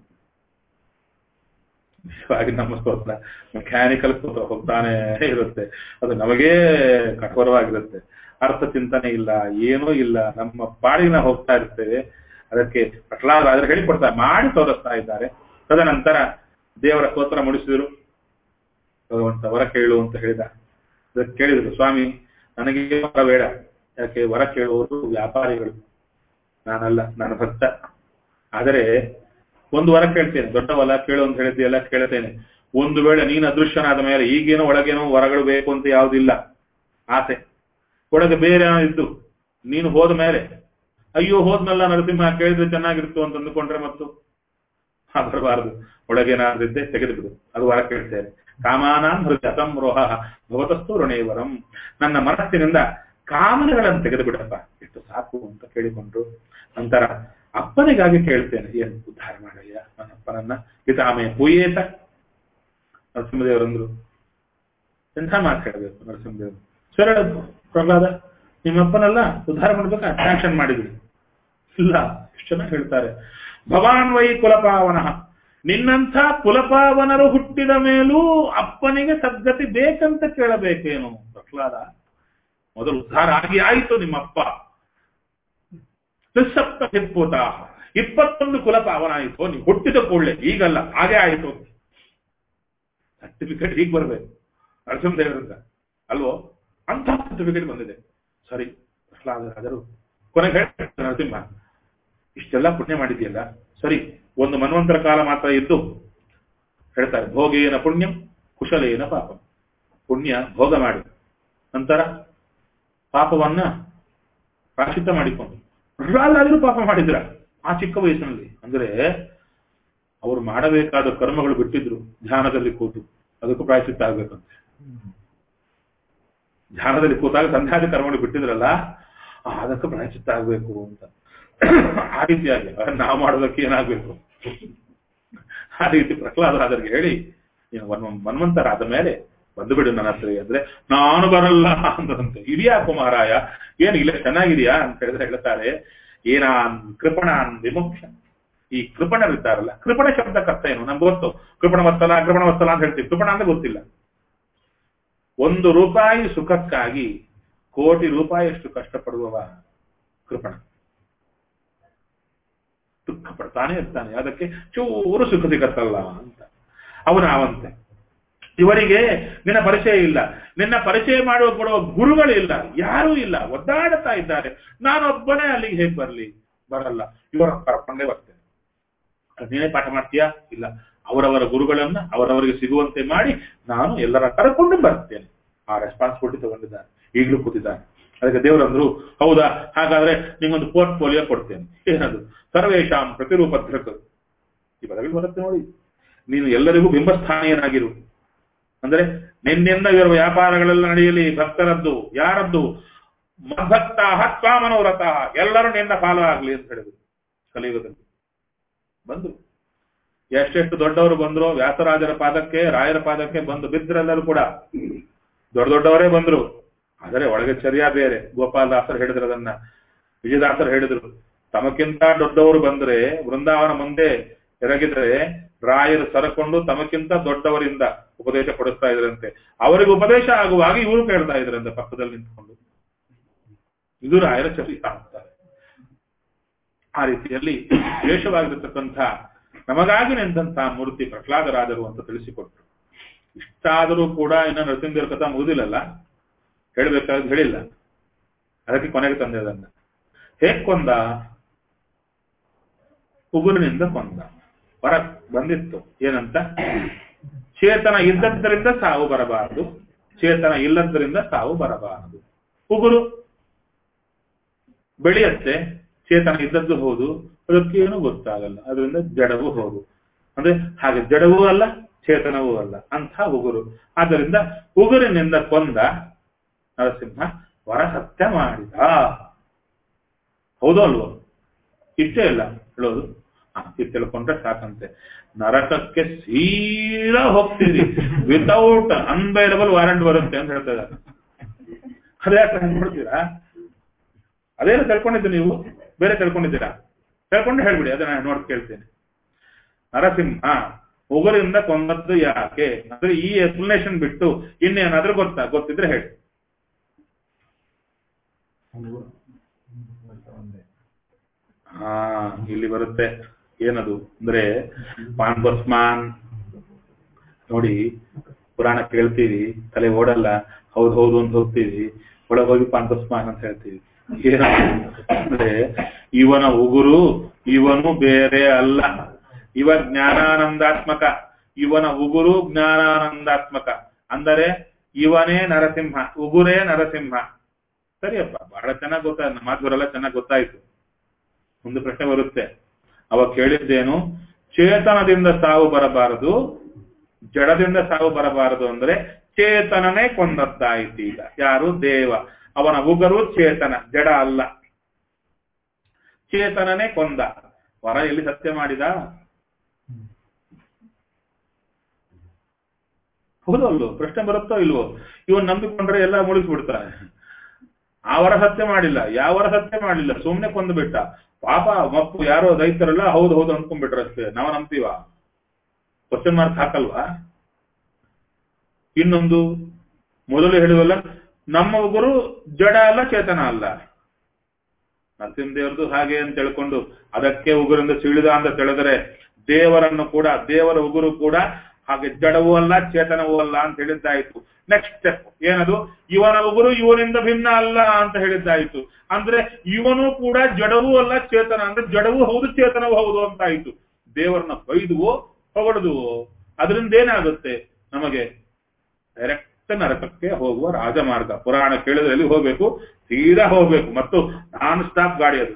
ಹಾಗೆ ನಮ್ಮ ಸ್ತೋತ್ರ ಮೆಕ್ಯಾನಿಕಲ್ ಸ್ತೋತ್ರ ಹೋಗ್ತಾನೆ ಇರುತ್ತೆ, ಅದು ನಮಗೇ ಕಠೋರವಾಗಿರುತ್ತೆ. ಅರ್ಥ ಚಿಂತನೆ ಇಲ್ಲ, ಏನೂ ಇಲ್ಲ, ನಮ್ಮ ಪಾಡಿನ ಹೋಗ್ತಾ ಇರ್ತೇವೆ. ಅದಕ್ಕೆ ಪ್ರಹ್ಲಾದ ಆದ್ರೆ ಹೇಳಿಕೊಡ್ತಾರೆ, ಮಾಡಿ ತೋರಿಸ್ತಾ ಇದ್ದಾರೆ. ತದನಂತರ ದೇವರ ಸ್ತೋತ್ರ ಮುಡಿಸಿದ್ರು. ಭಗವಂತ ವರ ಕೇಳು ಅಂತ ಹೇಳಿದ. ಅದಕ್ಕೆ ಕೇಳಿದ್ರು, ಸ್ವಾಮಿ ನನಗೆ ವರ ಬೇಡ, ಯಾಕೆ ವರ ಕೇಳುವವರು ವ್ಯಾಪಾರಿಗಳು, ನಾನಲ್ಲ, ನನ್ನ ಭಕ್ತ. ಆದರೆ ಒಂದು ವರ ಕೇಳ್ತೇನೆ, ದೊಡ್ಡ ವರ ಕೇಳು ಅಂತ ಹೇಳಿದ್ದೆಲ್ಲ ಕೇಳ್ತೇನೆ. ಒಂದು ವೇಳೆ ನೀನು ಅದೃಶ್ಯನಾದ ಮೇಲೆ ಈಗೇನೋ ಒಳಗೇನೋ ವರಗಳು ಬೇಕು ಅಂತ ಯಾವುದಿಲ್ಲ ಆಸೆ, ಒಳಗೆ ಬೇರೆ ಇದ್ದು ನೀನು ಹೋದ ಮೇಲೆ ಅಯ್ಯೋ ಹೋದ್ನಲ್ಲ ನರಸಿಂಹ ಕೇಳಿದ್ರೆ ಚೆನ್ನಾಗಿರ್ತು ಅಂತ ಅಂದುಕೊಂಡ್ರೆ ಮತ್ತು ಬರಬಾರದು. ಒಳಗೇನಾದ್ರಿದ್ದೆ ತೆಗೆದು ಬಿಡು, ಅದು ವರ ಕೇಳ್ತೇನೆ. ಕಾಮಾನಾನ್ ಹೃದಯ ಸಂರೋಹ ಭವತಸ್ತು ಋಣೇವರಂ. ನನ್ನ ಮನಸ್ಸಿನಿಂದ ಕಾಮನೆಗಳನ್ನು ತೆಗೆದು ಬಿಡಪ್ಪ, ಎಷ್ಟು ಸಾಕು ಅಂತ ಕೇಳಿಕೊಂಡ್ರು. ನಂತರ ಅಪ್ಪನಿಗಾಗಿ ಕೇಳ್ತೇನೆ, ಏನು ಉದ್ಧಾರ ಮಾಡಯ್ಯ ನನ್ನ ಅಪ್ಪನನ್ನ. ಪಿತಾಮೇ ಪೂಯೇತ. ನರಸಿಂಹದೇವರಂದ್ರು, ಎಂಥ ಮಾತು ಹೇಳಬೇಕು ನರಸಿಂಹದೇವರು. ಸರಳ ಪ್ರಹ್ಲಾದ, ನಿಮ್ಮಪ್ಪನೆಲ್ಲ ಉದ್ಧಾರ ಮಾಡ್ಬೇಕಾ, ಸ್ಯಾಂಕ್ಷನ್ ಮಾಡಿದ್ರಿ ಇಲ್ಲ. ಎಷ್ಟು ಚೆನ್ನಾಗಿ ಹೇಳ್ತಾರೆ. ಭವಾನ್ ವೈ ಕುಲಪಾವನ. ನಿನ್ನಂಥ ಕುಲಪಾವನರು ಹುಟ್ಟಿದ ಮೇಲೂ ಅಪ್ಪನಿಗೆ ಸದ್ಗತಿ ಬೇಕಂತ ಕೇಳಬೇಕೇನು ಪ್ರಹ್ಲಾದ. ಮೊದಲು ಉದ್ಧಾರ ಆಗಿ ಆಯಿತು ನಿಮ್ಮಪ್ಪ. ತ್ರಿಸಪ್ತ ಹಿಪ್ಪೂತ ಇಪ್ಪತ್ತೊಂದು ಕುಲಪಾವನ ಆಯಿತು, ನೀವು ಹುಟ್ಟಿದ ಕೂಡಲೇ, ಈಗಲ್ಲ ಹಾಗೆ ಆಯಿತು. ಸರ್ಟಿಫಿಕೇಟ್ ಹೀಗೆ ಬರ್ಬೇಕು ನರಸಿಂಹದೇವರಿಂದ ಅಲ್ವೋ, ಅಂತ ಸರ್ಟಿಫಿಕೇಟ್ ಬಂದಿದೆ. ಸರಿ ಪ್ರಹ್ಲಾದರಾದರು ಕೊನೆಗೆ ಹೇಳ್ತಾರೆ, ನರಸಿಂಹ ಇಷ್ಟೆಲ್ಲ ಪುಣ್ಯ ಮಾಡಿದೆಯಲ್ಲ, ಸರಿ ಒಂದು ಮನ್ವಂತರ ಕಾಲ ಮಾತ್ರ ಇದ್ದು ಹೇಳ್ತಾರೆ, ಭೋಗೇನ ಪುಣ್ಯಂ ಕುಶಲೇನ ಪಾಪಂ. ಪುಣ್ಯ ಭೋಗ ಮಾಡಿ ನಂತರ ಪಾಪವನ್ನ ಪ್ರಾಶ್ಚಿತ್ತ ಮಾಡಿಕೊಂಡು. ಪ್ರಹ್ಲಾದರು ಪಾಪ ಮಾಡಿದ್ರ ಆ ಚಿಕ್ಕ ವಯಸ್ಸಿನಲ್ಲಿ. ಅಂದ್ರೆ ಅವರು ಮಾಡಬೇಕಾದ ಕರ್ಮಗಳು ಬಿಟ್ಟಿದ್ರು, ಧ್ಯಾನದಲ್ಲಿ ಕೂತು ಅದಕ್ಕೂ ಪ್ರಾಯಶ್ಚಿತ್ತ ಆಗ್ಬೇಕಂತೆ. ಧ್ಯಾನದಲ್ಲಿ ಕೂತಾಗ ಸಂಧ್ಯಾದಿ ಕರ್ಮಗಳು ಬಿಟ್ಟಿದ್ರಲ್ಲ, ಅದಕ್ಕೆ ಪ್ರಾಯಶ್ಚಿತ್ತ ಆಗ್ಬೇಕು ಅಂತ. ಆ ರೀತಿಯಾಗಿ ನಾವು ಮಾಡೋದಕ್ಕೆ ಏನಾಗ್ಬೇಕು, ಆ ರೀತಿ ಪ್ರಹ್ಲಾದರಾದರಿಗೆ ಹೇಳಿ, ನೀನು ಮನ್ವಂತರಾದ ಮೇಲೆ ಬಂದು ಬಿಡು ನನ್ನ ಹತ್ರ. ಅಂದ್ರೆ ನಾನು ಬರಲ್ಲ ಅಂದ್ರಂತೆ. ಇದ್ಯಾ ಕುಮಾರಾಯ, ಏನು ಇಲ್ಲ ಚೆನ್ನಾಗಿದೆಯಾ ಅಂತ ಹೇಳಿದ್ರೆ ಹೇಳ್ತಾರೆ, ಏನಾನ್ ಕೃಪಣಾನ್ ವಿಮುಖ್ಯ. ಈ ಕೃಪಣರಿದ್ದಾರಲ್ಲ, ಕೃಪಣ ಶಬ್ದ ಕರ್ತ ಏನು ನಮ್ಗೆ ಗೊತ್ತು, ಕೃಪಣ ವತ್ಸಲ ಕೃಪಣ ವತ್ಸಲ ಅಂತ ಹೇಳ್ತೀವಿ, ಕೃಪಣ ಅಂದ್ರೆ ಗೊತ್ತಿಲ್ಲ. ಒಂದು ರೂಪಾಯಿ ಸುಖಕ್ಕಾಗಿ ಕೋಟಿ ರೂಪಾಯಿಯಷ್ಟು ಕಷ್ಟಪಡುವವ ಕೃಪಣ. ದುಃಖ ಪಡ್ತಾನೆ ಇರ್ತಾನೆ, ಅದಕ್ಕೆ ಚೂರು ಸುಖ ಸಿಗತ್ತಲ್ಲ ಅಂತ. ಅವನು ಅವಂತೆ. ಇವರಿಗೆ ನಿನ್ನ ಪರಿಚಯ ಇಲ್ಲ, ನಿನ್ನ ಪರಿಚಯ ಮಾಡುವ ಕೊಡುವ ಗುರುಗಳಿಲ್ಲ, ಯಾರೂ ಇಲ್ಲ, ಒದ್ದಾಡುತ್ತಾ ಇದ್ದಾರೆ. ನಾನೊಬ್ಬನೇ ಅಲ್ಲಿಗೆ ಹೇಗೆ ಬರಲಿ, ಬರಲ್ಲ. ಇವರ ಕರ್ಕೊಂಡೇ ಬರ್ತೇನೆ. ನೀನೇ ಪಾಠ ಮಾಡ್ತೀಯಾ? ಇಲ್ಲ. ಅವರವರ ಗುರುಗಳನ್ನ ಅವರವರಿಗೆ ಸಿಗುವಂತೆ ಮಾಡಿ ನಾನು ಎಲ್ಲರ ಕರ್ಕೊಂಡು ಬರ್ತೇನೆ. ಆ ರೆಸ್ಪಾನ್ಸಿಬಿಲಿಟಿ ತಗೊಂಡಿದ್ದಾರೆ, ಈಗಲೂ ಕೂತಿದ್ದಾರೆ. ಅದಕ್ಕೆ ದೇವರಂದ್ರು, ಹೌದಾ, ಹಾಗಾದ್ರೆ ನಿಂಗೊಂದು ಪೋರ್ಟ್ಫೋಲಿಯೋ ಕೊಡ್ತೇನೆ. ಏನದು? ಸರ್ವೇಶಾಂ ಪ್ರತಿರೂಪದ್ರಕ. ಈ ಪದಗಳು ಬರುತ್ತೆ ನೋಡಿ. ನೀನು ಎಲ್ಲರಿಗೂ ಬಿಂಬಸ್ಥಾನೀಯನಾಗಿರು. ಅಂದ್ರೆ ನಿನ್ನಿಂದ ಇವರ ವ್ಯಾಪಾರಗಳೆಲ್ಲ ನಡೆಯಲಿ. ಭಕ್ತರದ್ದು ಯಾರದ್ದು? ಮದ್ಭಕ್ತ ಹತ್ವಾ ಮನೋರಥ, ಎಲ್ಲರೂ ನಿನ್ನ ಫಾಲೋ ಆಗ್ಲಿ ಅಂತ ಹೇಳಿದ್ರು. ಕಲಿಯುಗದಲ್ಲಿ ಬಂದ್ರು, ಎಷ್ಟೆಷ್ಟು ದೊಡ್ಡವರು ಬಂದ್ರು, ವ್ಯಾಸರಾಜರ ಪಾದಕ್ಕೆ ರಾಯರ ಪಾದಕ್ಕೆ ಬಂದು ಬಿದ್ರೆಲ್ಲರೂ ಕೂಡ ದೊಡ್ಡ ದೊಡ್ಡವರೇ ಬಂದ್ರು. ಆದರೆ ಒಳಗೆ ಚರ್ಯ ಬೇರೆ. ಗೋಪಾಲದಾಸರು ಹೇಳಿದ್ರು ಅದನ್ನ, ವಿಜಯದಾಸರು ಹೇಳಿದ್ರು, ತಮಕ್ಕಿಂತ ದೊಡ್ಡವರು ಬಂದ್ರೆ ವೃಂದಾವನ ಮುಂದೆ ಎರಗಿದ್ರೆ ರಾಯರು ಸರಕೊಂಡು ತಮಕ್ಕಿಂತ ದೊಡ್ಡವರಿಂದ ಉಪದೇಶ ಕೊಡಿಸ್ತಾ ಇದ್ರಂತೆ. ಅವರಿಗೆ ಉಪದೇಶ ಆಗುವಾಗ ಇವರು ಕೇಳ್ತಾ ಇದ್ರಂತೆ ಪಕ್ಕದಲ್ಲಿ ನಿಂತ್ಕೊಂಡು. ಇದು ರಾಯರ ಚರಿತ ಅಂತಾರೆ. ಆ ರೀತಿಯಲ್ಲಿ ವಿಶೇಷವಾಗಿರತಕ್ಕಂಥ ನಮಗಾಗಿ ನಿಂತಹ ಮೂರ್ತಿ ಪ್ರಹ್ಲಾದರಾದರು ಅಂತ ತಿಳಿಸಿಕೊಟ್ರು. ಇಷ್ಟಾದರೂ ಕೂಡ ಇನ್ನ ನರಸಿಂಹದೇವರ ಕಥಾ ಮುಗಿದಿಲ್ಲಲ್ಲ, ಹೇಳ್ಬೇಕಾದ್ರೆ ಹೇಳಿಲ್ಲ. ಅದಕ್ಕೆ ಕೊನೆಗೆ ತಂದೆ ಅದನ್ನ ಹೇಗ್ ಕೊಂದ? ಉಗುರಿನಿಂದ ಕೊಂದ. ಹೊರ ಬಂದಿತ್ತು ಏನಂತ, ಚೇತನ ಇದ್ದದ್ದರಿಂದ ಸಾವು ಬರಬಾರದು, ಚೇತನ ಇಲ್ಲದ್ರಿಂದ ಸಾವು ಬರಬಾರದು. ಉಗುರು ಬೆಳೆಯತ್ತೆ, ಚೇತನ ಇದ್ದದ್ದು ಹೌದು, ಅದಕ್ಕೇನು ಗೊತ್ತಾಗಲ್ಲ, ಅದರಿಂದ ಜಡವೂ ಹೌದು. ಅಂದ್ರೆ ಹಾಗೆ ಜಡವೂ ಅಲ್ಲ, ಚೇತನವೂ ಅಲ್ಲ ಅಂಥ ಉಗುರು. ಆದ್ದರಿಂದ ಉಗುರಿನಿಂದ ಕೊಂದ ನರಸಿಂಹ ವರ ಸತ್ಯ ಮಾಡಿದ. ಹೌದೋ ಅಲ್ವೋ? ಇಷ್ಟೇ ಇಲ್ಲ ಹೇಳೋದು, ಇದು ತಿಳ್ಕೊಂಡ್ರೆ ಸಾಕಂತೆ. ನರಕಕ್ಕೆ ಸೀದಾ ಹೋಗ್ತೀರಿ, ವಿತೌಟ್ ಅನ್ಬೈಲಬಲ್ ವಾರಂಟ್ ಬರುತ್ತೆ ಅಂತ ಹೇಳ್ತಾ ಇದ್ದಾರೆ. ಅದೇ ನೋಡ್ತೀರಾ? ಅದೇನು ತಿಳ್ಕೊಂಡಿದ್ದು ನೀವು? ಬೇರೆ ತಿಳ್ಕೊಂಡಿದ್ದೀರಾ? ತಿಳ್ಕೊಂಡು ಹೇಳ್ಬಿಡಿ, ಅದನ್ನ ನೋಡಿ ಕೇಳ್ತೇನೆ. ನರಸಿಂಹ ಉಗುರಿಂದ ಕೊಂದದ್ದು ಯಾಕೆ ಅಂದ್ರೆ ಈ ಎಕ್ಸ್ಪ್ಲನೇಷನ್ ಬಿಟ್ಟು ಇನ್ನೇನಾದ್ರೂ ಗೊತ್ತಾ? ಗೊತ್ತಿದ್ರೆ ಹೇಳಿ. ಹಾ, ಇಲ್ಲಿ ಬರುತ್ತೆ. ಏನದು ಅಂದ್ರೆ ಪಾನ್ಬಸ್ಮಾನ್. ನೋಡಿ, ಪುರಾಣ ಕೇಳ್ತೀವಿ, ತಲೆ ಓಡಲ್ಲ, ಹೌದು ಹೌದು ಅಂತ ಹೋಗ್ತೀವಿ, ಒಳಗೆ ಹೋಗಿ ಪಾನ್ಬಸ್ಮಾನ್ ಅಂತ ಹೇಳ್ತೀವಿ. ಏನದು ಅಂದ್ರೆ ಇವನ ಉಗುರು ಇವನು ಬೇರೆ ಅಲ್ಲ, ಇವ ಜ್ಞಾನಾನಂದಾತ್ಮಕ, ಇವನ ಉಗುರು ಜ್ಞಾನಾನಂದಾತ್ಮಕ. ಅಂದರೆ ಇವನೇ ನರಸಿಂಹ, ಉಗುರೇ ನರಸಿಂಹ. ಸರಿಯಪ್ಪ, ಬಹಳ ಚೆನ್ನಾಗಿ ಗೊತ್ತಾ, ಮಾತುವರೆಲ್ಲ ಚೆನ್ನಾಗಿ ಗೊತ್ತಾಯ್ತು. ಒಂದು ಪ್ರಶ್ನೆ ಬರುತ್ತೆ, ಅವ ಕೇಳಿದ್ದೇನು? ಚೇತನದಿಂದ ಸಾವು ಬರಬಾರದು, ಜಡದಿಂದ ಸಾವು ಬರಬಾರದು ಅಂದ್ರೆ ಚೇತನನೇ ಕೊಂದದ್ದಾಯ್ತು. ಈಗ ಯಾರು? ದೇವ. ಅವನ ಉಗುರು ಚೇತನ, ಜಡ ಅಲ್ಲ. ಚೇತನನೇ ಕೊಂದ. ವರ ಎಲ್ಲಿ ಸತ್ಯ ಮಾಡಿದ? ಹೌದೋ ಅಲ್ವೋ? ಪ್ರಶ್ನೆ ಬರುತ್ತೋ ಇಲ್ವೋ? ಇವನ್ ನಂಬಿಕೊಂಡ್ರೆ ಎಲ್ಲ ಮುಳಿಸ್ಬಿಡ್ತಾರೆ. ಆ ವರ ಸತ್ಯ ಮಾಡಿಲ್ಲ, ಯಾವ ವರ ಸತ್ಯ ಮಾಡಿಲ್ಲ, ಸುಮ್ನೆ ಕೊಂದು ಬಿಟ್ಟ. ಪಾಪ ಮಪ್ಪು ಯಾರೋ ದೈತರಲ್ಲ ಹೌದು ಹೌದು ಅನ್ಕೊಂಡ್ಬಿಟ್ರಷ್ಟೇ. ನಾವು ನಂಬ್ತೀವ? Question mark ಹಾಕಲ್ವಾ? ಇನ್ನೊಂದು, ಮೊದಲು ಹೇಳಿದಲ್ಲ, ನಮ್ಮ ಉಗುರು ಜಡ ಅಲ್ಲ, ಚೇತನ ಅಲ್ಲ. ನರಸಿಂಹದೇವರದು ಹಾಗೆ ಅಂತ ತಿಳ್ಕೊಂಡು ಅದಕ್ಕೆ ಉಗುರಿಂದ ಸೀಳಿದ ಅಂತ ತಿಳಿದರೆ ದೇವರನ್ನು ಕೂಡ, ದೇವರ ಉಗುರು ಕೂಡ ಹಾಗೆ ಜಡವೂ ಅಲ್ಲ, ಚೇತನವೂ ಅಲ್ಲ ಅಂತ ಹೇಳಿದ್ದಾಯಿತು. ನೆಕ್ಸ್ಟ್ ಸ್ಟೆಪ್ ಏನದು? ಇವನ ಉಗುರು ಇವನಿಂದ ಭಿನ್ನ ಅಲ್ಲ ಅಂತ ಹೇಳಿದ್ದಾಯಿತು. ಅಂದ್ರೆ ಇವನು ಕೂಡ ಜಡವೂ ಅಲ್ಲ, ಚೇತನ. ಅಂದ್ರೆ ಜಡವೂ ಹೌದು, ಚೇತನವೂ ಹೌದು ಅಂತ ಆಯ್ತು. ದೇವರನ್ನ ಬೈದುವೋ ಹೊಗಳುದುವೋ ಅದರಿಂದ ಏನಾಗುತ್ತೆ? ನಮಗೆ ಡೈರೆಕ್ಟ್ ನರಕಕ್ಕೆ ಹೋಗುವ ರಾಜಮಾರ್ಗ. ಪುರಾಣ ಕೇಳಿದ್ರಲ್ಲಿ ಹೋಗ್ಬೇಕು, ಸೀದಾ ಹೋಗ್ಬೇಕು, ಮತ್ತು ನಾನ್ ಸ್ಟಾಪ್ ಗಾಡಿ ಅದು.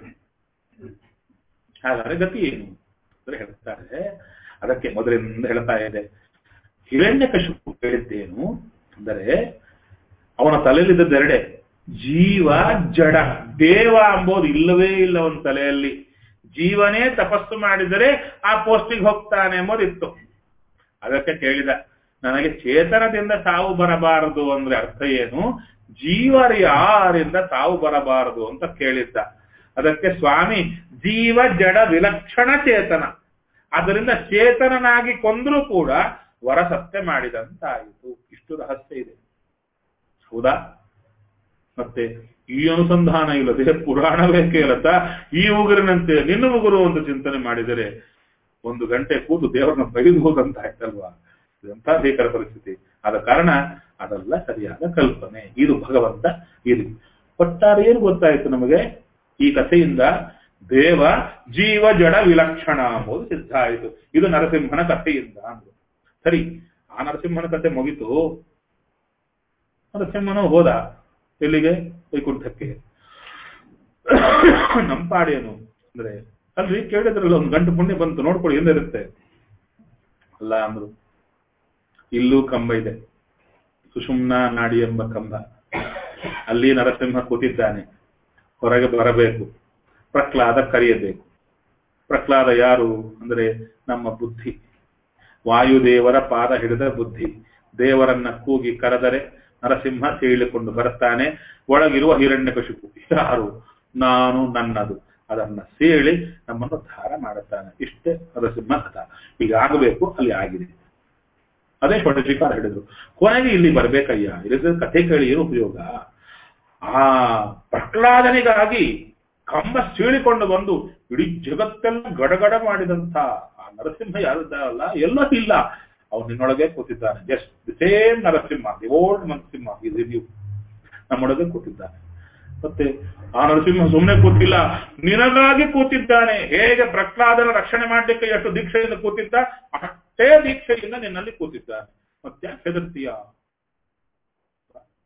ಹಾಗಾದ್ರೆ ಗತಿ ಏನು ಅಂದ್ರೆ ಹೇಳ್ತಾರೆ. ಅದಕ್ಕೆ ಮೊದಲಿಂದ ಹೇಳ್ತಾ ಇದೆ, ಹಿರಣ್ಯಕಶಿಪು ಹೇಳಿದ್ದೇನು ಅಂದರೆ ಅವನ ತಲೆಯಲ್ಲಿದ್ದೆರಡೆ, ಜೀವ ಜಡ. ದೇವ ಅಂಬೋದು ಇಲ್ಲವೇ ಇಲ್ಲ ಅವನ ತಲೆಯಲ್ಲಿ. ಜೀವನೇ ತಪಸ್ಸು ಮಾಡಿದರೆ ಆ ಪೋಸ್ಟಿಗೆ ಹೋಗ್ತಾನೆ ಎಂಬುದಿತ್ತು. ಅದಕ್ಕೆ ಕೇಳಿದ, ನನಗೆ ಚೇತನದಿಂದ ಸಾವು ಬರಬಾರದು ಅಂದ್ರೆ ಅರ್ಥ ಏನು? ಜೀವರ ಯಾರಿಂದ ಸಾವು ಬರಬಾರದು ಅಂತ ಕೇಳಿದ್ದ. ಅದಕ್ಕೆ ಸ್ವಾಮಿ ಜೀವ ಜಡ ವಿಲಕ್ಷಣ ಚೇತನ, ಅದರಿಂದ ಚೇತನನಾಗಿ ಕೊಂದ್ರೂ ಕೂಡ ವರ ಸತ್ಯ ಮಾಡಿದಂತಾಯಿತು. ಇಷ್ಟು ರಹಸ್ಯ ಇದೆ, ಹೌದಾ? ಮತ್ತೆ ಈ ಅನುಸಂಧಾನ ಇಲ್ಲದೆ ಪುರಾಣವೇ ಕೇಳತ್ತ ಈ ಉಗುರಿನಂತೆ ನಿನ್ನ ಉಗುರು ಅಂತ ಚಿಂತನೆ ಮಾಡಿದರೆ ಒಂದು ಗಂಟೆ ಕೂತು ದೇವರನ್ನ ಬೈದು ಹೋದಂತ ಆಯ್ತಲ್ವಾ? ಎಂಥ ಭೀಕರ ಪರಿಸ್ಥಿತಿ. ಆದ ಕಾರಣ ಅದೆಲ್ಲ ಸರಿಯಾದ ಕಲ್ಪನೆ. ಇದು ಭಗವಂತ. ಇದು ಒಟ್ಟಾರೆ ಏನು ಗೊತ್ತಾಯ್ತು ನಮಗೆ ಈ ಕಥೆಯಿಂದ? ದೇವ ಜೀವ ಜಡ ವಿಲಕ್ಷಣ ಎಂಬುದು ಸಿದ್ಧ ಆಯಿತು. ಇದು ನರಸಿಂಹನ ಕಥೆಯಿಂದ ಅಂದ್ರು. ಸರಿ, ಆ ನರಸಿಂಹನ ಕಥೆ ಮುಗಿತು. ನರಸಿಂಹನು ಹೋದ ಎಲ್ಲಿಗೆ? ವೈಕುಂಠಕ್ಕೆ. ನಂಪಾಡೇನು ಅಂದ್ರೆ, ಅಲ್ರಿ ಕೇಳಿದ್ರಲ್ಲ ಒಂದು ಗಂಟು ಪುಣ್ಯ ಬಂತು ನೋಡ್ಕೊಳ್ಳಿ ಏನಿರುತ್ತೆ ಅಲ್ಲ ಅಂದ್ರು. ಇಲ್ಲೂ ಕಂಬ ಇದೆ, ಸುಷುಮ್ನಾ ನಾಡಿ ಎಂಬ ಕಂಬ. ಅಲ್ಲಿ ನರಸಿಂಹ ಕೂತಿದ್ದಾನೆ. ಹೊರಗೆ ಬರಬೇಕು, ಪ್ರಹ್ಲಾದ ಕರೆಯಬೇಕು. ಪ್ರಹ್ಲಾದ ಯಾರು ಅಂದ್ರೆ ನಮ್ಮ ಬುದ್ಧಿ, ವಾಯುದೇವರ ಪಾದ ಹಿಡಿದ ಬುದ್ಧಿ. ದೇವರನ್ನ ಕೂಗಿ ಕರೆದರೆ ನರಸಿಂಹ ಸೀಳಿಕೊಂಡು ಬರ್ತಾನೆ. ಒಳಗಿರುವ ಹಿರಣ್ಯಕಶಿಪು ಯಾರು? ನಾನು, ನನ್ನದು. ಅದನ್ನ ಸೀಳಿ ನಮ್ಮನ್ನು ಧಾರ ಮಾಡುತ್ತಾನೆ. ಇಷ್ಟೇ ನರಸಿಂಹ ಕಥಾ. ಈಗ ಆಗಬೇಕು, ಅಲ್ಲಿ ಆಗಿದೆ. ಅದೇ ಷೋಡಶಿಕಾರ ಹೇಳಿದ್ರು. ಕೊನೆಗೆ ಇಲ್ಲಿ ಬರ್ಬೇಕಯ್ಯ, ಇಲ್ಲಿ ಕಥೆ ಕೇಳಿ ಏನು ಉಪಯೋಗ? ಆ ಪ್ರಹ್ಲಾದನಿಗಾಗಿ ಕಂಬ ಸೀಳಿಕೊಂಡು ಬಂದು ಇಡೀ ಜಗತ್ತೆಲ್ಲ ಗಡಗಡ ಮಾಡಿದಂತ ಆ ನರಸಿಂಹ ಯಾರಿದ್ದಾರಲ್ಲ, ಎಲ್ಲ ಇಲ್ಲ, ಅವನು ನಿನ್ನೊಳಗೆ ಕೂತಿದ್ದಾನೆ. Just the same Narasimha, the old Narasimha is in you, ನಮ್ಮೊಳಗೆ ಕೂತಿದ್ದಾನೆ. ಮತ್ತೆ ಆ ನರಸಿಂಹ ಸುಮ್ಮನೆ ಕೂತಿಲ್ಲ, ನಿನಗಾಗಿ ಕೂತಿದ್ದಾನೆ. ಹೇಗೆ ಪ್ರಹ್ಲಾದನ ರಕ್ಷಣೆ ಮಾಡಲಿಕ್ಕೆ ಎಷ್ಟು ದೀಕ್ಷೆಯಿಂದ ಕೂತಿದ್ದ, ಅಷ್ಟೇ ದೀಕ್ಷೆಯಿಂದ ನಿನ್ನಲ್ಲಿ ಕೂತಿದ್ದಾನೆ. ಮತ್ತೆ ಹೆದರ್ತೀಯ?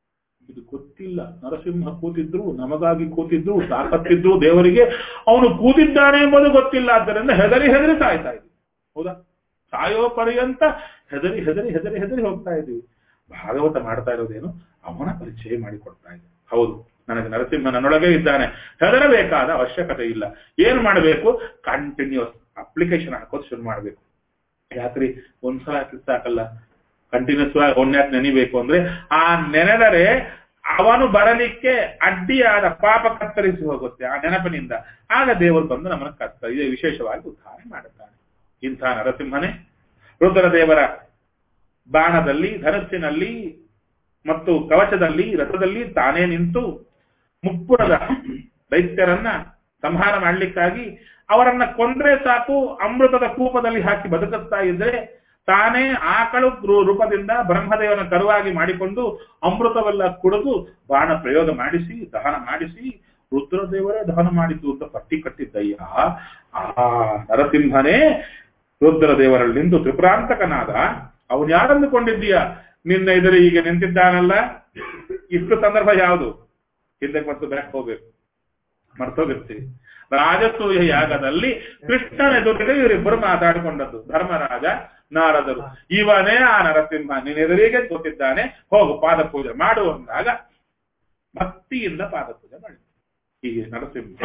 ಇದು ಗೊತ್ತಿಲ್ಲ. ನರಸಿಂಹ ಕೂತಿದ್ರು, ನಮಗಾಗಿ ಕೂತಿದ್ರು, ತಾಕತ್ತಿದ್ರು ದೇವರಿಗೆ, ಅವನು ಕೂತಿದ್ದಾನೆ ಎಂಬುದು ಗೊತ್ತಿಲ್ಲ. ಆದ್ದರಿಂದ ಹೆದರಿ ಹೆದರಿ ಸಾಯ್ತಾ ಇದ್ವಿ. ಹೌದಾ? ಸಾಯೋ ಪರ್ಯಂತ ಹೆದರಿ ಹೆದರಿ ಹೆದರಿ ಹೆದರಿ ಹೋಗ್ತಾ ಇದ್ವಿ. ಭಾಗವತ ಮಾಡ್ತಾ ಇರೋದೇನು ಅವನ ಪರಿಚಯ ಮಾಡಿಕೊಡ್ತಾ ಇದೆ. ಹೌದು, ನನಗೆ ನರಸಿಂಹ ನನ್ನೊಳಗೆ ಇದ್ದಾನೆ, ಹೆದರಬೇಕಾದ ಅವಶ್ಯಕತೆ ಇಲ್ಲ. ಏನ್ ಮಾಡಬೇಕು? ಕಂಟಿನ್ಯೂಸ್ ಅಪ್ಲಿಕೇಶನ್ ಹಾಕೋದು ಶುರು ಮಾಡಬೇಕು. ಯಾಕ್ರಿ ಒಂದ್ಸಲ ಹಾಕಿದ್ ಸಾಕಲ್ಲ, ಕಂಟಿನ್ಯೂಸ್ ಆಗಿ ಒನ್ಯಾಕ್ ನೆನಿಬೇಕು ಅಂದ್ರೆ ಆ ನೆನೆದರೆ ಅವನು ಬರಲಿಕ್ಕೆ ಅಡ್ಡಿಯಾದ ಪಾಪ ಕತ್ತರಿಸಿ ಹೋಗುತ್ತೆ ಆ ನೆನಪಿನಿಂದ. ಆಗ ದೇವರು ಬಂದು ನಮ್ಮನ್ನು ಕತ್ತ ಇದೇ ವಿಶೇಷವಾಗಿ ಉದ್ಧಾರ ಮಾಡುತ್ತಾನೆ. ಇಂಥ ನರಸಿಂಹನೇ ರುದ್ರದೇವರ ಬಾಣದಲ್ಲಿ, ಧನಸ್ಸಿನಲ್ಲಿ ಮತ್ತು ಕವಚದಲ್ಲಿ, ರಥದಲ್ಲಿ ತಾನೇ ನಿಂತು ಮುಪ್ಪುರದ ದೈತ್ಯರನ್ನ ಸಂಹಾರ ಮಾಡಲಿಕ್ಕಾಗಿ ಅವರನ್ನ ಕೊಂದ್ರೆ ಸಾಕು ಅಮೃತದ ಕೂಪದಲ್ಲಿ ಹಾಕಿ ಬದುಕುತ್ತಾ ಇದ್ರೆ ತಾನೇ ಆಕಳು ರೂಪದಿಂದ ಬ್ರಹ್ಮದೇವನ ಕರುವಾಗಿ ಮಾಡಿಕೊಂಡು ಅಮೃತವೆಲ್ಲ ಕುಡಿದು ಬಾಣ ಪ್ರಯೋಗ ಮಾಡಿಸಿ ದಹನ ಮಾಡಿಸಿ ರುದ್ರದೇವರೇ ದಹನ ಮಾಡಿದ್ದು ಅಂತ ಪಟ್ಟಿ ಕಟ್ಟಿದ್ದಯ್ಯ. ಆ ನರಸಿಂಹನೇ ರುದ್ರದೇವರಲ್ಲಿಂದು ತ್ರಿಪುರಾಂತಕನಾದ. ಅವನು ಯಾರಂದುಕೊಂಡಿದ್ದೀಯ? ನಿನ್ನ ಎದುರು ಈಗ ನಿಂತಿದ್ದಾನಲ್ಲ, ಇಷ್ಟು ಸಂದರ್ಭ ಯಾವುದು? ಹಿಂದಕ್ಕೆ ಮತ್ತು ಬ್ಯಾಕ್ ಹೋಗ್ಬೇಕು, ಮರ್ತೋಗಿರ್ತೀವಿ. ರಾಜಸೂಯ ಯಾಗದಲ್ಲಿ ಕೃಷ್ಣನ ಎದುರಿಗೆ ಇವರಿಬ್ಬರು ಮಾತಾಡಿಕೊಂಡದ್ದು, ಧರ್ಮರಾಜ ನಾರದರು. ಇವನೇ ಆ ನರಸಿಂಹ, ನಿನ್ನ ಎದುರಿಗೆ ಕೂತಿದ್ದಾನೆ, ಹೋಗು ಪಾದ ಪೂಜೆ ಮಾಡು ಅಂದಾಗ ಭಕ್ತಿಯಿಂದ ಪಾದ ಪೂಜೆ ಮಾಡಿ. ಹೀಗೆ ನರಸಿಂಹ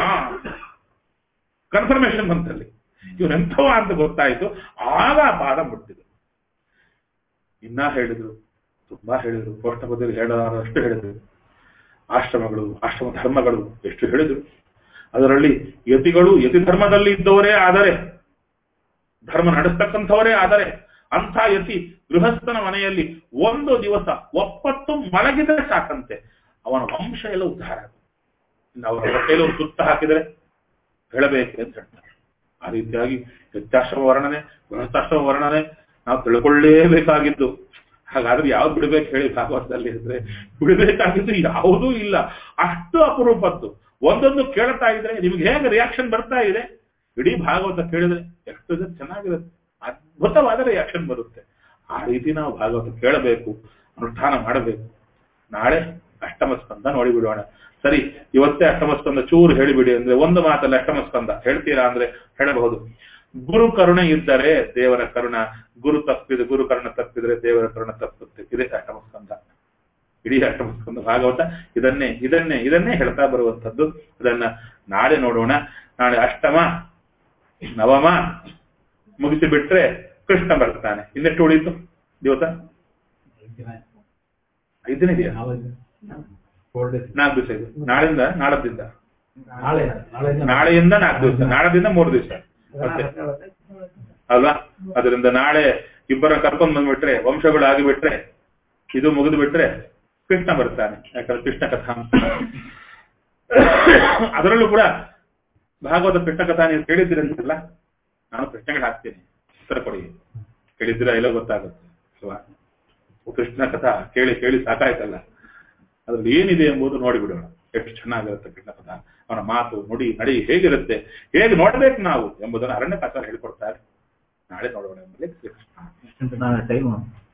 ಕನ್ಫರ್ಮೇಶನ್ ಬಂತಲ್ಲಿ, ಇವನೆಂಥವ ಅಂತ ಗೊತ್ತಾಯ್ತು. ಆಗ ಆ ಪಾದ ಮುಟ್ಟಿದ್ರು. ಇನ್ನ ಹೇಳಿದ್ರು, ತುಂಬಾ ಹೇಳಿದ್ರು, ಪೋಷ್ಟಪದಲ್ಲಿ ಹೇಳಲಾರಷ್ಟು ಹೇಳಿದ್ರು. ಆಶ್ರಮಗಳು, ಆಶ್ರಮ ಧರ್ಮಗಳು ಎಷ್ಟು ಹೇಳಿದ್ರು. ಅದರಲ್ಲಿ ಯತಿಗಳು, ಯತಿ ಧರ್ಮದಲ್ಲಿ ಇದ್ದವರೇ ಆದರೆ, ಧರ್ಮ ನಡೆಸ್ತಕ್ಕಂಥವರೇ ಆದರೆ, ಅಂಥ ಯತಿ ಗೃಹಸ್ಥನ ಮನೆಯಲ್ಲಿ ಒಂದು ದಿವಸ ಒಪ್ಪತ್ತು ಮಲಗಿದರೆ ಸಾಕಂತೆ ಅವನ ವಂಶ ಎಲ್ಲ ಉದ್ಧಾರ ಆಗುತ್ತೆ. ಇನ್ನು ಅವರ ಹೊಟ್ಟೆಯಲ್ಲಿ ಒಂದು ಸುತ್ತ ಹಾಕಿದರೆ ಹೇಳಬೇಕೆ ಅಂತ ಹೇಳ್ತಾರೆ. ಆ ರೀತಿಯಾಗಿ ಯತ್ಯಾಶ್ರಮ ವರ್ಣನೆ, ಗೃಹಸ್ಥಾಶ್ರಮ ವರ್ಣನೆ ನಾವು ತಿಳ್ಕೊಳ್ಳೇಬೇಕಾಗಿದ್ದು. ಹಾಗಾದ್ರೆ ಯಾವ್ದು ಬಿಡ್ಬೇಕು ಹೇಳಿ ಭಾಗವತದಲ್ಲಿ ಇದ್ರೆ ಬಿಡಬೇಕಾಗಿದ್ದು ಯಾವುದೂ ಇಲ್ಲ. ಅಷ್ಟು ಅಪರೂಪದ್ದು. ಒಂದೊಂದು ಕೇಳ್ತಾ ಇದ್ರೆ ನಿಮ್ಗೆ ಹೇಗೆ ರಿಯಾಕ್ಷನ್ ಬರ್ತಾ ಇದೆ, ಇಡೀ ಭಾಗವತ ಕೇಳಿದ್ರೆ ಎಷ್ಟು ಚೆನ್ನಾಗಿರುತ್ತೆ, ಅದ್ಭುತವಾದ ರಿಯಾಕ್ಷನ್ ಬರುತ್ತೆ. ಆ ರೀತಿ ನಾವು ಭಾಗವತ ಕೇಳಬೇಕು, ಅನುಷ್ಠಾನ ಮಾಡಬೇಕು. ನಾಳೆ ಅಷ್ಟಮ ಸ್ಕಂದ ನೋಡಿಬಿಡೋಣ. ಸರಿ, ಇವತ್ತೇ ಅಷ್ಟಮ ಸ್ಕಂದ ಚೂರು ಹೇಳಿಬಿಡಿ ಅಂದ್ರೆ ಒಂದು ಮಾತಲ್ಲ ಅಷ್ಟಮ ಸ್ಕಂದ ಹೇಳ್ತೀರಾ ಅಂದ್ರೆ ಹೇಳಬಹುದು. ಗುರು ಕರುಣೆ ಇದ್ದರೆ ದೇವರ ಕರುಣ, ಗುರು ತಪ್ಪಿದ ಗುರು ಕರುಣ ತಪ್ಪಿದ್ರೆ ದೇವರ ಕರುಣ ತಪ್ಪುತ್ತೆ. ಇದೇ ಅಷ್ಟಮ ಸ್ಕಂದ. ಇಡೀ ಅಷ್ಟಮ ಸ್ಕಂದ ಭಾಗವತ ಇದನ್ನೇ ಇದನ್ನೇ ಇದನ್ನೇ ಹೇಳ್ತಾ ಬರುವಂತದ್ದು. ಅದನ್ನ ನಾಳೆ ನೋಡೋಣ. ನಾಳೆ ಅಷ್ಟಮ ನವಮ ಮುಗಿಸಿ ಬಿಟ್ರೆ ಕೃಷ್ಣ ಬರ್ತಾನೆ. ಇನ್ನೆಷ್ಟು ಉಳಿತು ದಿವಸ? ಐದು ದಿನ ಇದೆಯಾ? ನಾಲ್ಕು ದಿವಸ ಇದೆ. ನಾಳೆಯಿಂದ ನಾಳದಿಂದ ನಾಳೆಯಿಂದ ನಾಲ್ಕು ದಿವಸ, ನಾಳದಿಂದ ಮೂರು ದಿವಸ ಮತ್ತೆ ಅಲ್ವಾ? ಅದರಿಂದ ನಾಳೆ ಇಬ್ಬರ ಕರ್ಕೊಂಡ್ ಬಂದ್ಬಿಟ್ರೆ, ವಂಶಗಳು ಆಗಿಬಿಟ್ರೆ, ಇದು ಮುಗಿದು ಬಿಟ್ರೆ ಕೃಷ್ಣ ಬರ್ತಾನೆ. ಯಾಕಂದ್ರೆ ಕೃಷ್ಣ ಕಥಾ ಅದರಲ್ಲೂ ಕೂಡ ಭಾಗವತ ಕೃಷ್ಣ ಕಥಾ ನೀವು ಕೇಳಿದ್ದೀರಂತಲ್ಲ, ನಾನು ಪ್ರಶ್ನೆಗಳು ಹಾಕ್ತೀನಿ, ಉತ್ತರ ಕೊಡಿ. ಕೇಳಿದ್ದೀರಾ ಇಲ್ಲ ಗೊತ್ತಾಗುತ್ತೆ ಅಲ್ವಾ? ಕೃಷ್ಣ ಕಥಾ ಕೇಳಿ ಕೇಳಿ ಸಾಕಾಯ್ತಲ್ಲ, ಅದ್ರಲ್ಲಿ ಏನಿದೆ ಎಂಬುದು ನೋಡಿಬಿಡೋಣ. ಎಷ್ಟು ಚೆನ್ನಾಗಿರುತ್ತೆ ಕೃಷ್ಣ ಕಥಾ, ಅವನ ಮಾತು ನುಡಿ ನಡಿ ಹೇಗಿರುತ್ತೆ, ಹೇಗೆ ನೋಡ್ಬೇಕು ನಾವು ಎಂಬುದನ್ನು ಅರಣ್ಯಕಾಚಾರ್ಯ ಹೇಳಿಕೊಡ್ತಾರೆ. ನಾಳೆ ನೋಡೋಣ ಎಂಬುದೇ ಕೃಷ್ಣ.